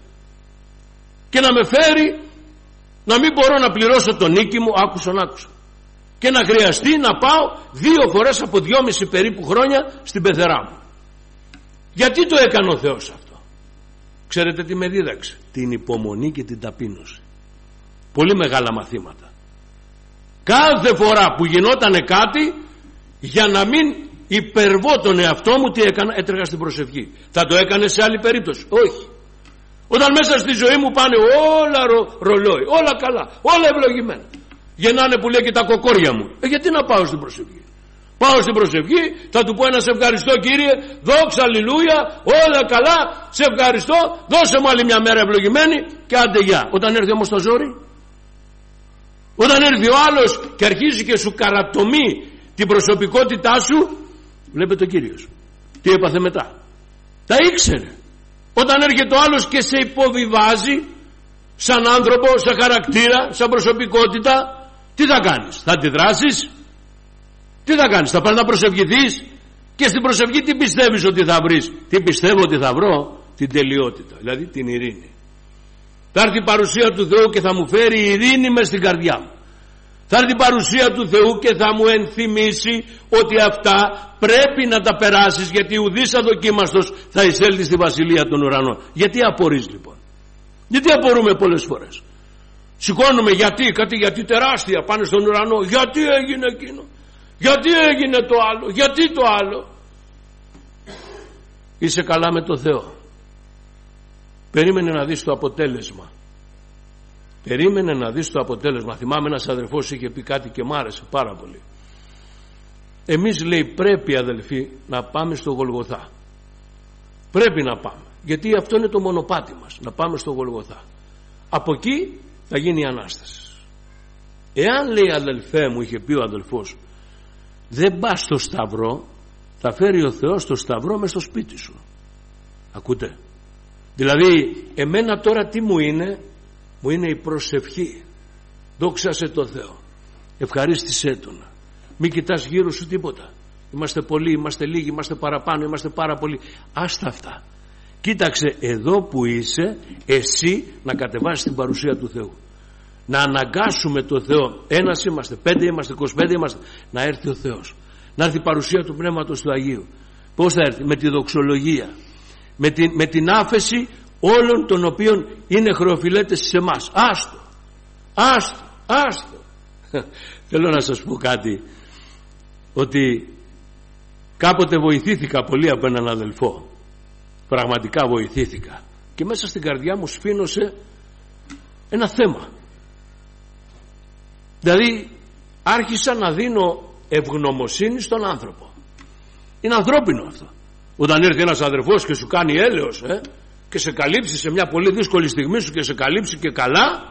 και να με φέρει να μην μπορώ να πληρώσω τον νίκη μου, άκουσαν, και να χρειαστεί να πάω 2 φορές από 2,5 περίπου χρόνια στην πεθερά μου. Γιατί το έκανε ο Θεός αυτό? Ξέρετε τι με δίδαξε? Την υπομονή και την ταπείνωση. Πολύ μεγάλα μαθήματα. Κάθε φορά που γινότανε κάτι, για να μην υπερβώ τον εαυτό μου, τι έκανα? Έτρεχα στην προσευχή. Θα το έκανε σε άλλη περίπτωση? Όχι. Όταν μέσα στη ζωή μου πάνε όλα ρολόι, όλα καλά, όλα ευλογημένα, γεννάνε που λέει και τα κοκόρια μου, γιατί να πάω στην προσευχή? Πάω στην προσευχή, θα του πω ένα σε ευχαριστώ, Κύριε, δόξα, αλληλούια, όλα καλά, σε ευχαριστώ, δώσε μου άλλη μια μέρα ευλογημένη και άντε γεια. Όταν έρθει όμως το ζόρι, όταν έρθει ο άλλος και αρχίζει και σου καρατομεί την προσωπικότητά σου, βλέπετε ο Κύριος τι έπαθε μετά. Τα ήξερε. Όταν έρχεται ο άλλος και σε υποβιβάζει σαν άνθρωπο, σαν χαρακτήρα, σαν προσωπικότητα, τι θα κάνεις? Θα αντιδράσεις? Τι θα κάνεις? Θα πας να προσευχηθείς? Και στην προσευχή τι πιστεύεις ότι θα βρεις? Τι πιστεύω ότι θα βρω? Την τελειότητα, δηλαδή την ειρήνη. Θα έρθει η παρουσία του Θεού και θα μου φέρει ειρήνη μες στην καρδιά μου. Θα έρθει η παρουσία του Θεού και θα μου ενθυμίσει ότι αυτά πρέπει να τα περάσεις, γιατί ουδής αδοκίμαστος θα εισέλθει στη βασιλεία των ουρανών. Γιατί απορείς λοιπόν? Γιατί απορούμε πολλές φορές? Σηκώνουμε γιατί τεράστια πάνε στον ουρανό, γιατί έγινε εκείνο, γιατί έγινε το άλλο, γιατί το άλλο. Είσαι καλά με το Θεό? Περίμενε να δεις το αποτέλεσμα. Περίμενε να δεις το αποτέλεσμα. Θυμάμαι ένας αδερφός είχε πει κάτι και μ' άρεσε πάρα πολύ. Εμείς, λέει, πρέπει, αδελφοί, να πάμε στο Γολγοθά. Πρέπει να πάμε. γιατί αυτό είναι το μονοπάτι μας, να πάμε στο Γολγοθά. Από εκεί θα γίνει η Ανάσταση. Εάν, λέει, αδελφέ μου, είχε πει ο αδελφός, δεν πας στο Σταυρό, θα φέρει ο Θεός το Σταυρό μες στο σπίτι σου. Ακούτε? Δηλαδή εμένα τώρα τι μου είναι? Μου είναι η προσευχή. Δόξασε το Θεό, ευχαρίστησέ Τον, μην κοιτάς γύρω σου τίποτα. Είμαστε πολλοί, είμαστε λίγοι, είμαστε παραπάνω, είμαστε πάρα πολλοί. Άστα αυτά. Κοίταξε εδώ που είσαι εσύ να κατεβάσεις την παρουσία του Θεού, να αναγκάσουμε το Θεό. Ένας είμαστε, 5 είμαστε, 25 είμαστε, να έρθει ο Θεός, να έρθει η παρουσία του Πνεύματος του Αγίου. Πώς θα έρθει? Με τη δοξολογία, με την άφεση όλων των οποίων είναι χρεοφυλέτες σε εμάς. Άστο. Θέλω να σας πω κάτι, ότι κάποτε βοηθήθηκα πολύ από έναν αδελφό, πραγματικά βοηθήθηκα, και μέσα στην καρδιά μου σφήνωσε ένα θέμα. Δηλαδή άρχισα να δίνω ευγνωμοσύνη στον άνθρωπο. Είναι ανθρώπινο αυτό. Όταν έρθει ένας αδερφός και σου κάνει έλεος και σε καλύψει σε μια πολύ δύσκολη στιγμή σου και σε καλύψει και καλά,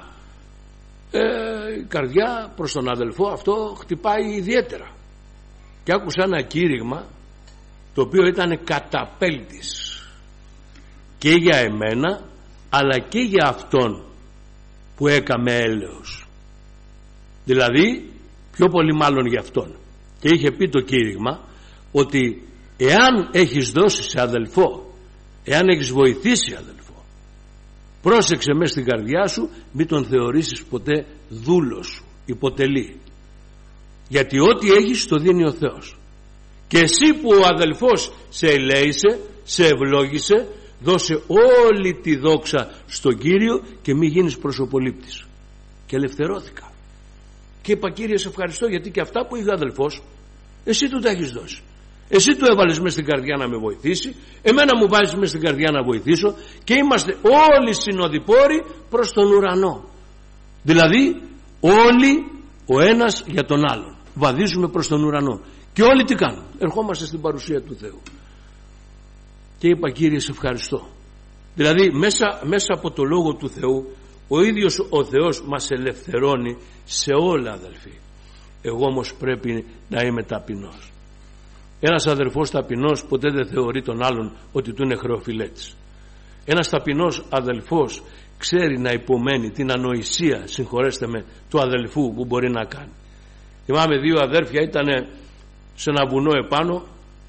η καρδιά προς τον αδελφό αυτό χτυπάει ιδιαίτερα. Και άκουσα ένα κήρυγμα το οποίο ήταν καταπέλτης και για εμένα αλλά και για αυτόν που έκαμε έλεος, δηλαδή πιο πολύ μάλλον για αυτόν. Και είχε πει το κήρυγμα ότι εάν έχεις δώσει σε αδελφό, εάν έχεις βοηθήσει αδελφό, πρόσεξε μες στην καρδιά σου, μην τον θεωρήσεις ποτέ δούλος σου, υποτελή, γιατί ό,τι έχεις το δίνει ο Θεός. Και εσύ που ο αδελφός σε ελέησε, σε ευλόγησε, δώσε όλη τη δόξα στον Κύριο και μη γίνεις προσωπολήπτης. Και ελευθερώθηκα και είπα, Κύριε, σε ευχαριστώ, γιατί και αυτά που είχε ο αδελφός εσύ του τα έχεις δώσει. Εσύ του έβαλες μες στην καρδιά να με βοηθήσει, εμένα μου βάζεις μες στην καρδιά να βοηθήσω, και είμαστε όλοι συνοδοιπόροι προς τον ουρανό. Δηλαδή όλοι ο ένας για τον άλλον βαδίζουμε προς τον ουρανό. Και όλοι τι κάνουν? Ερχόμαστε στην παρουσία του Θεού. Και είπα, Κύριε, σε ευχαριστώ. Δηλαδή μέσα από το Λόγο του Θεού ο ίδιος ο Θεός μας ελευθερώνει σε όλα, αδελφοί. Εγώ όμως πρέπει να είμαι ταπεινός. Ένας αδερφός ταπεινός ποτέ δεν θεωρεί τον άλλον ότι του είναι χρεοφυλέτης. Ένας ταπεινός αδελφός ξέρει να υπομένει την ανοησία, συγχωρέστε με, του αδελφού που μπορεί να κάνει. Θυμάμαι 2 αδέρφια ήταν σε ένα βουνό επάνω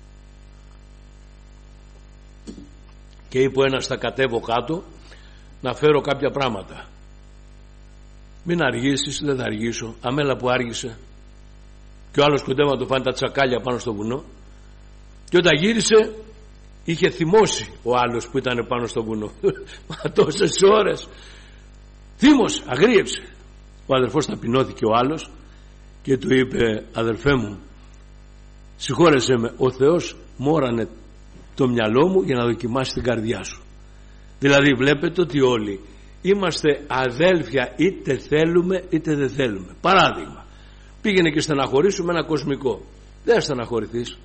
και είπε ο ένας, θα κατέβω κάτω να φέρω κάποια πράγματα. Μην αργήσεις. Δεν θα αργήσω. Αμέλα που άργησε. Και ο άλλος κοντεύει να του φάνε τα τσακάλια πάνω στο βουνό, και όταν γύρισε είχε θυμώσει ο άλλος που ήταν πάνω στο βουνό. Μα τόσες ώρες θύμωσε, αγρίεψε. Ο αδερφός ταπεινώθηκε ο άλλος και του είπε, αδερφέ μου, συγχώρεσέ με, ο Θεός μόρανε το μυαλό μου για να δοκιμάσει την καρδιά σου. Δηλαδή βλέπετε ότι όλοι είμαστε αδέλφια, είτε θέλουμε είτε δεν θέλουμε. Παράδειγμα, πήγαινε και στεναχωρήσου με ένα κοσμικό. Δεν στεναχωρηθείς.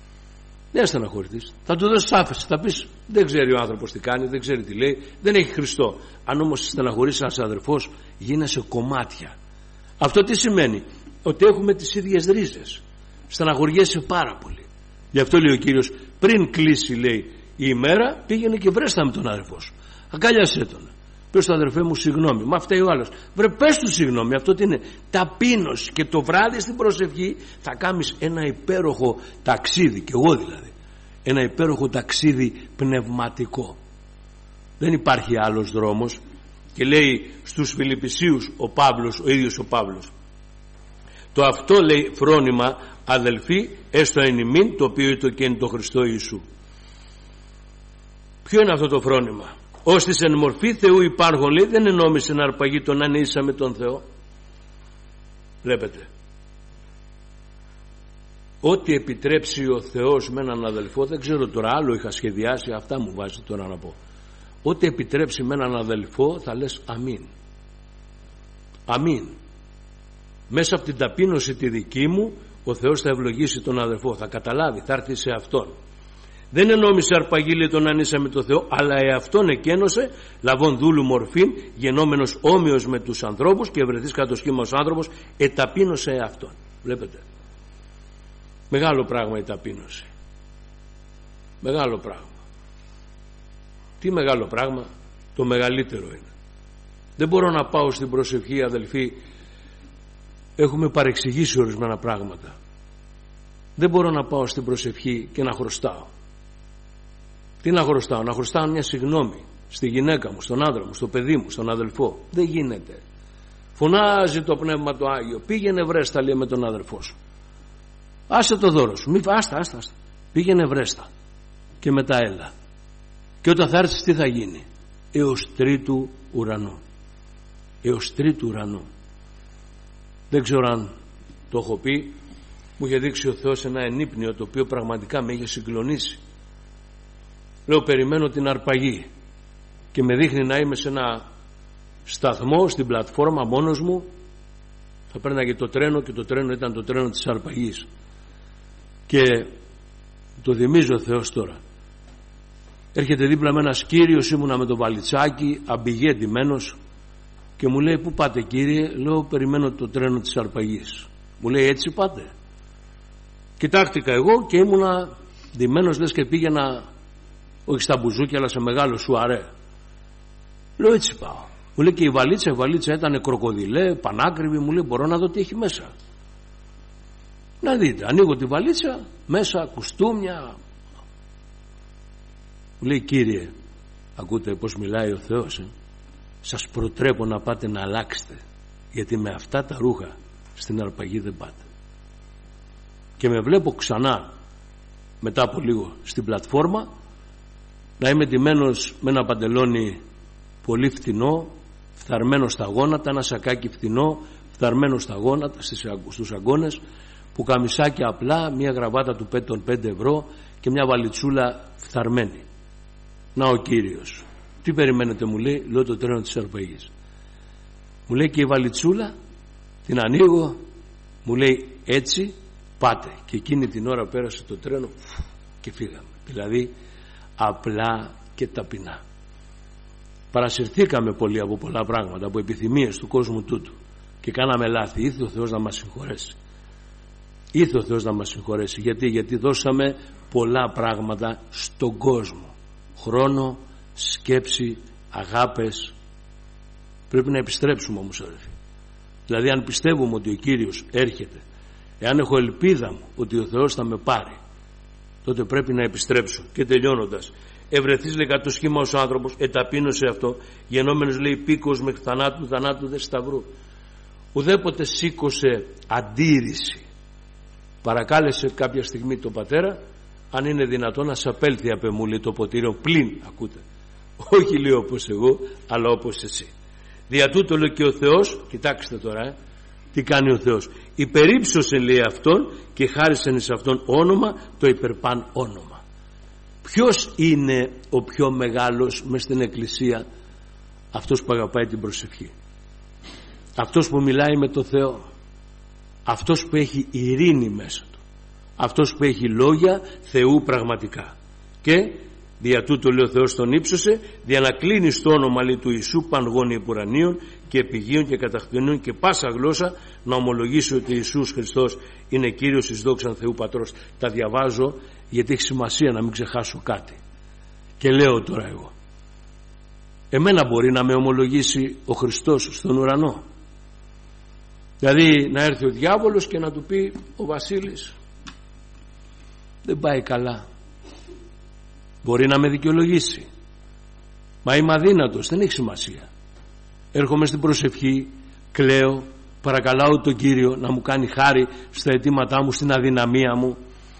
Θα του δώσεις άφεση. Θα πεις, δεν ξέρει ο άνθρωπος τι κάνει, δεν ξέρει τι λέει, δεν έχει Χριστό. Αν όμως στεναχωρήσεις ένας αδερφός, γίνεσαι κομμάτια. Αυτό τι σημαίνει? Ότι έχουμε τις ίδιες ρίζες. Στεναχωριέσαι πάρα πολύ. Γι' αυτό λέει ο Κύριος, πριν κλείσει, λέει, η ημέρα, πήγαινε και βρέστα με τον αδερφό σου. Αγκάλιασέ τον. Πες του, αδερφέ μου, συγγνώμη. Μα φταίει ο άλλος. Βρε, πες του συγγνώμη. Αυτό τι είναι? Ταπείνωση. Και το βράδυ στην προσευχή θα κάνεις ένα υπέροχο ταξίδι, και εγώ δηλαδή, ένα υπέροχο ταξίδι πνευματικό. Δεν υπάρχει άλλος δρόμος. Και λέει στους Φιλιππισίους ο Παύλος, ο ίδιος ο Παύλος, το αυτό, λέει, φρόνημα, αδελφοί, έστω εν ημίν, το οποίο ήτο και εν το Χριστό Ιησού. Ποιο είναι αυτό το φρόνημα? Ώστις εν μορφή Θεού υπάρχω, λέει, δεν ενόμισε να αρπαγεί τον ανήσα με τον Θεό. Βλέπετε, ό,τι επιτρέψει ο Θεός με έναν αδελφό, δεν ξέρω τώρα, άλλο είχα σχεδιάσει, αυτά μου βάζει τώρα να πω. Ό,τι επιτρέψει με έναν αδελφό θα λες αμήν. Αμήν. Μέσα από την ταπείνωση τη δική μου ο Θεός θα ευλογήσει τον αδελφό, θα καταλάβει, θα έρθει σε αυτόν. Δεν ενόμισε αρπαγή, λέει, τον ανήσα με το Θεό, αλλά εαυτόν εκένωσε, λαβών δούλου μορφήν, γενόμενος όμοιος με τους ανθρώπους και ευρεθείς κατ' το σχήμα ως άνθρωπος, εταπείνωσε εαυτόν. Βλέπετε. Μεγάλο πράγμα η ταπείνωση. Μεγάλο πράγμα. Τι μεγάλο πράγμα? Το μεγαλύτερο είναι. Δεν μπορώ να πάω στην προσευχή, αδελφοί, έχουμε παρεξηγήσει ορισμένα πράγματα. Δεν μπορώ να πάω στην προσευχή και να χρωστάω. Τι να χρωστάω? Να χρωστάω μια συγγνώμη στη γυναίκα μου, στον άντρα μου, στο παιδί μου, στον αδελφό. Δεν γίνεται. Φωνάζει το Πνεύμα το Άγιο, πήγαινε βρέστα, λέει, με τον αδελφό σου. Άσε το δώρο σου, άστα. Πήγαινε βρέστα και μετά έλα. Και όταν θα έρθεις τι θα γίνει? Έως τρίτου ουρανού. Έως τρίτου ουρανού. Δεν ξέρω αν το έχω πει, μου είχε δείξει ο Θεός ένα ενύπνιο το οποίο πραγματικά με είχε συγκλονίσει. Λέω, περιμένω την αρπαγή και με δείχνει να είμαι σε ένα σταθμό, στην πλατφόρμα, μόνος μου. Θα πέρναγε το τρένο και το τρένο ήταν το τρένο της αρπαγής. Και το θυμίζω ο Θεός τώρα. Έρχεται δίπλα με ένας κύριος, ήμουνα με το βαλιτσάκι, αμπηγέ ντυμένος, και μου λέει, πού πάτε κύριε? Λέω, περιμένω το τρένο της αρπαγής. Μου λέει, έτσι πάτε? Κοιτάχτηκα εγώ και ήμουνα ντυμένος, λες και πήγαινα όχι στα μπουζούκια αλλά σε μεγάλο σουαρέ. Λέω, έτσι πάω. Μου λέει, και η βαλίτσα ήταν κροκοδιλέ, πανάκριβη. Μου λέει, μπορώ να δω τι έχει μέσα? Να δείτε. Ανοίγω τη βαλίτσα, μέσα κουστούμια. Μου λέει, κύριε, ακούτε πως μιλάει ο Θεός, σας προτρέπω να πάτε να αλλάξετε, γιατί με αυτά τα ρούχα στην αρπαγή δεν πάτε. Και με βλέπω ξανά μετά από λίγο στην πλατφόρμα, να είμαι ντυμένος με ένα παντελόνι πολύ φτηνό, φθαρμένο στα γόνατα, ένα σακάκι φτηνό, φθαρμένο στα γόνατα, στους αγκώνες, που καμισάκια απλά, μια γραβάτα του 5 ευρώ και μια βαλιτσούλα φθαρμένη. Να ο κύριος. Τι περιμένετε? Μου λέει. Λέω, το τρένο της αρπαγής. Μου λέει, και η βαλιτσούλα? Την ανοίγω. Μου λέει, έτσι πάτε. Και εκείνη την ώρα πέρασε το τρένο και φύγαμε. Δηλαδή απλά και ταπεινά. Παρασυρθήκαμε πολύ από πολλά πράγματα, από επιθυμίες του κόσμου τούτου, και κάναμε λάθη. Ήρθε ο Θεός να μας συγχωρέσει. Ήρθε ο Θεός να μας συγχωρέσει. Γιατί δώσαμε πολλά πράγματα στον κόσμο. Χρόνο, σκέψη, αγάπες. Πρέπει να επιστρέψουμε όμως, αδελφοί. Δηλαδή αν πιστεύουμε ότι ο Κύριος έρχεται, εάν έχω ελπίδα μου ότι ο Θεός θα με πάρει, τότε πρέπει να επιστρέψω. Και τελειώνοντας, ευρεθείς, λέει, κατ' το σχήμα ως άνθρωπος, εταπείνωσε αυτό, γενόμενος, λέει, πίκος μέχρι θανάτου δε σταυρού. Ουδέποτε σήκωσε αντίρρηση. Παρακάλεσε κάποια στιγμή τον πατέρα, αν είναι δυνατόν να σ' απέλθει απ' εμού, λέει, το ποτήριο πλην, ακούτε, όχι, λέει, όπως εγώ, αλλά όπως εσύ. Δια τούτο, λέει, και ο Θεός, κοιτάξτε τώρα, τι κάνει ο Θεός? Υπερύψωσε, λέει, αυτόν και χάρισεν εις αυτόν όνομα, το υπερπάν όνομα. Ποιος είναι ο πιο μεγάλος μες στην Εκκλησία? Αυτός που αγαπάει την προσευχή, αυτός που μιλάει με το Θεό, αυτός που έχει ειρήνη μέσα του, αυτός που έχει λόγια Θεού πραγματικά. Και δια τούτο, λέει, ο Θεός τον ύψωσε, δια να κλείνει στο όνομα, λέει, του Ιησού πανγόνοι επουρανίων και επιγείων και κατακτηνίων, και πάσα γλώσσα να ομολογήσει ότι Ιησούς Χριστός είναι Κύριος εις δόξαν Θεού Πατρός. Τα διαβάζω γιατί έχει σημασία να μην ξεχάσω κάτι. Και λέω τώρα εγώ, εμένα μπορεί να με ομολογήσει ο Χριστός στον ουρανό? Δηλαδή να έρθει ο διάβολος και να του πει, ο Βασίλης δεν πάει καλά, μπορεί να με δικαιολογήσει, μα είμαι αδύνατος, δεν έχει σημασία. Έρχομαι στην προσευχή, κλαίω, παρακαλάω τον Κύριο να μου κάνει χάρη στα αιτήματά μου, στην αδυναμία μου.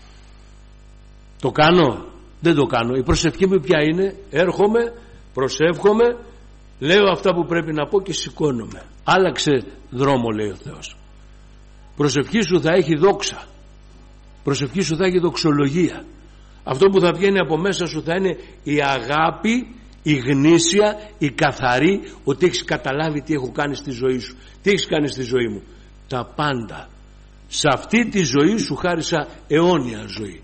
Το κάνω? Δεν το κάνω. Η προσευχή μου ποια είναι? Έρχομαι, προσεύχομαι, λέω αυτά που πρέπει να πω και σηκώνομαι. Άλλαξε δρόμο, λέει ο Θεός. Προσευχή σου θα έχει δόξα, προσευχή σου θα έχει δοξολογία. Αυτό που θα βγαίνει από μέσα σου θα είναι η αγάπη, η γνήσια, η καθαρή, ότι έχεις καταλάβει τι έχω κάνει στη ζωή σου. Τι έχεις κάνει στη ζωή μου? Τα πάντα. Σε αυτή τη ζωή σου χάρισα αιώνια ζωή.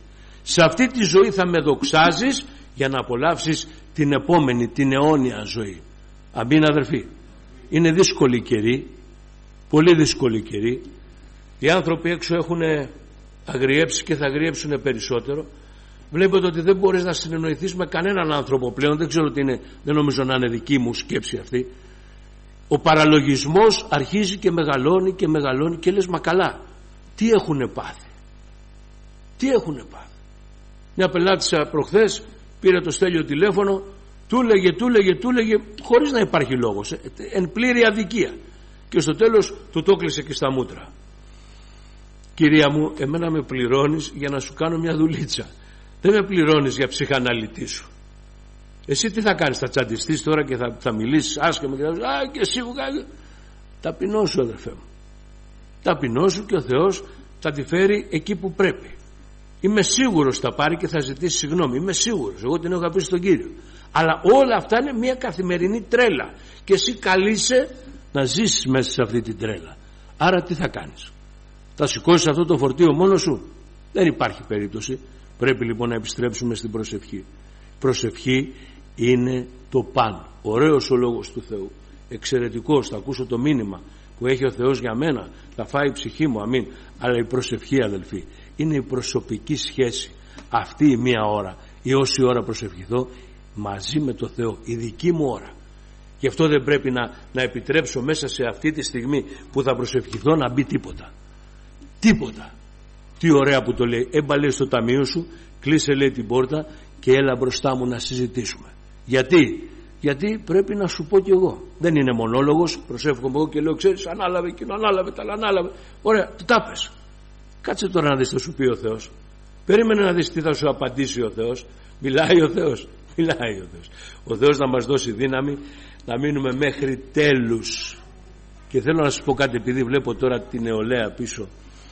Σε αυτή τη ζωή θα με δοξάζεις για να απολαύσεις την επόμενη, την αιώνια ζωή. Αμήν αδερφοί. Είναι δύσκολη καιρή, πολύ δύσκολη καιρή. Οι άνθρωποι έξω έχουν αγριέψει και θα αγριέψουν περισσότερο. Βλέπετε ότι δεν μπορείς να συνεννοηθείς με κανέναν άνθρωπο πλέον. Δεν ξέρω τι είναι, δεν νομίζω να είναι δική μου σκέψη αυτή. Ο παραλογισμός αρχίζει και μεγαλώνει και μεγαλώνει και λες, μα καλά, τι έχουνε πάθει, τι έχουνε πάθει. Μια πελάτησα προχθές πήρε το Στέλιο τηλέφωνο, του λέγε χωρίς να υπάρχει λόγος, εν πλήρη αδικία, και στο τέλος του το κλείσε και στα μούτρα. Κυρία μου, εμένα με πληρώνεις για να σου κάνω μια δουλίτσα, δεν με πληρώνεις για ψυχαναλυτή σου. Εσύ τι θα κάνεις, θα τσαντιστείς τώρα και θα μιλήσεις άσχημα και θα πεις, και εσύ μου κάνει. Ταπεινώσου αδερφέ μου, ταπεινώσου και ο Θεός θα τη φέρει εκεί που πρέπει. Είμαι σίγουρος θα πάρει και θα ζητήσει συγγνώμη, είμαι σίγουρος, εγώ την έχω πει στον Κύριο. Αλλά όλα αυτά είναι μια καθημερινή τρέλα και εσύ καλείσαι να ζήσεις μέσα σε αυτή την τρέλα. Άρα τι θα κάνεις, θα σηκώσεις αυτό το φορτίο μόνος σου? Δεν υπάρχει περίπτωση. Πρέπει λοιπόν να επιστρέψουμε στην προσευχή. Προσευχή είναι το παν. Ωραίος ο λόγος του Θεού, εξαιρετικός, θα ακούσω το μήνυμα που έχει ο Θεός για μένα, θα φάει η ψυχή μου, αμήν. Αλλά η προσευχή αδελφοί είναι η προσωπική σχέση, αυτή η μία ώρα ή όση ώρα προσευχηθώ μαζί με το Θεό, η δική μου ώρα. Γι' αυτό δεν πρέπει να επιτρέψω μέσα σε αυτή τη στιγμή που θα προσευχηθώ να μπει τίποτα. Τι ωραία που το λέει, έμπαλε στο ταμείο σου, κλείσε λέει την πόρτα και έλα μπροστά μου να συζητήσουμε. Γιατί πρέπει να σου πω κι εγώ. Δεν είναι μονόλογος, προσεύχομαι εγώ και λέω, ξέρεις, ανάλαβε εκείνο, ανάλαβε. Ωραία, τα πες. Κάτσε τώρα να δεις τι θα σου πει ο Θεός. Περίμενε να δεις τι θα σου απαντήσει ο Θεός. Μιλάει ο Θεός. Ο Θεός να μας δώσει δύναμη να μείνουμε μέχρι τέλους. Και θέλω να σας πω κάτι, επειδή βλέπω τώρα την νεολαία πίσω.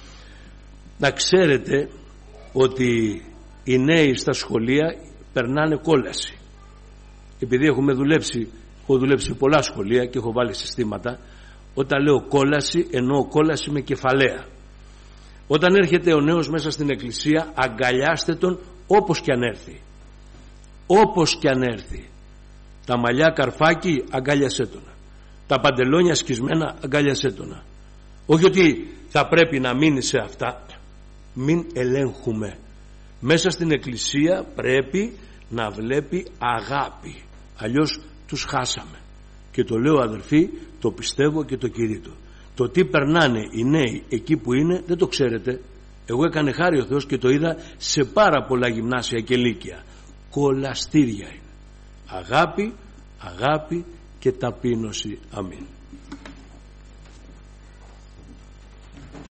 Να ξέρετε ότι οι νέοι στα σχολεία περνάνε κόλαση. Επειδή έχω δουλέψει πολλά σχολεία και έχω βάλει συστήματα, όταν λέω κόλαση εννοώ κόλαση με κεφαλαία. Όταν έρχεται ο νέος μέσα στην εκκλησία, αγκαλιάστε τον όπως κι αν έρθει. Όπως κι αν έρθει. Τα μαλλιά καρφάκι, αγκάλιασέ τον. Τα παντελόνια σκισμένα, αγκάλιασέ τον. Όχι ότι θα πρέπει να μείνει σε αυτά. Μην ελέγχουμε. Μέσα στην εκκλησία πρέπει να βλέπει αγάπη. Αλλιώς τους χάσαμε. Και το λέω αδελφοί, το πιστεύω και το κηρύττω. Το τι περνάνε οι νέοι εκεί που είναι δεν το ξέρετε. Εγώ έκανε χάρη ο Θεός και το είδα σε πάρα πολλά γυμνάσια και λύκεια. Κολαστήρια είναι. Αγάπη και ταπείνωση. Αμήν.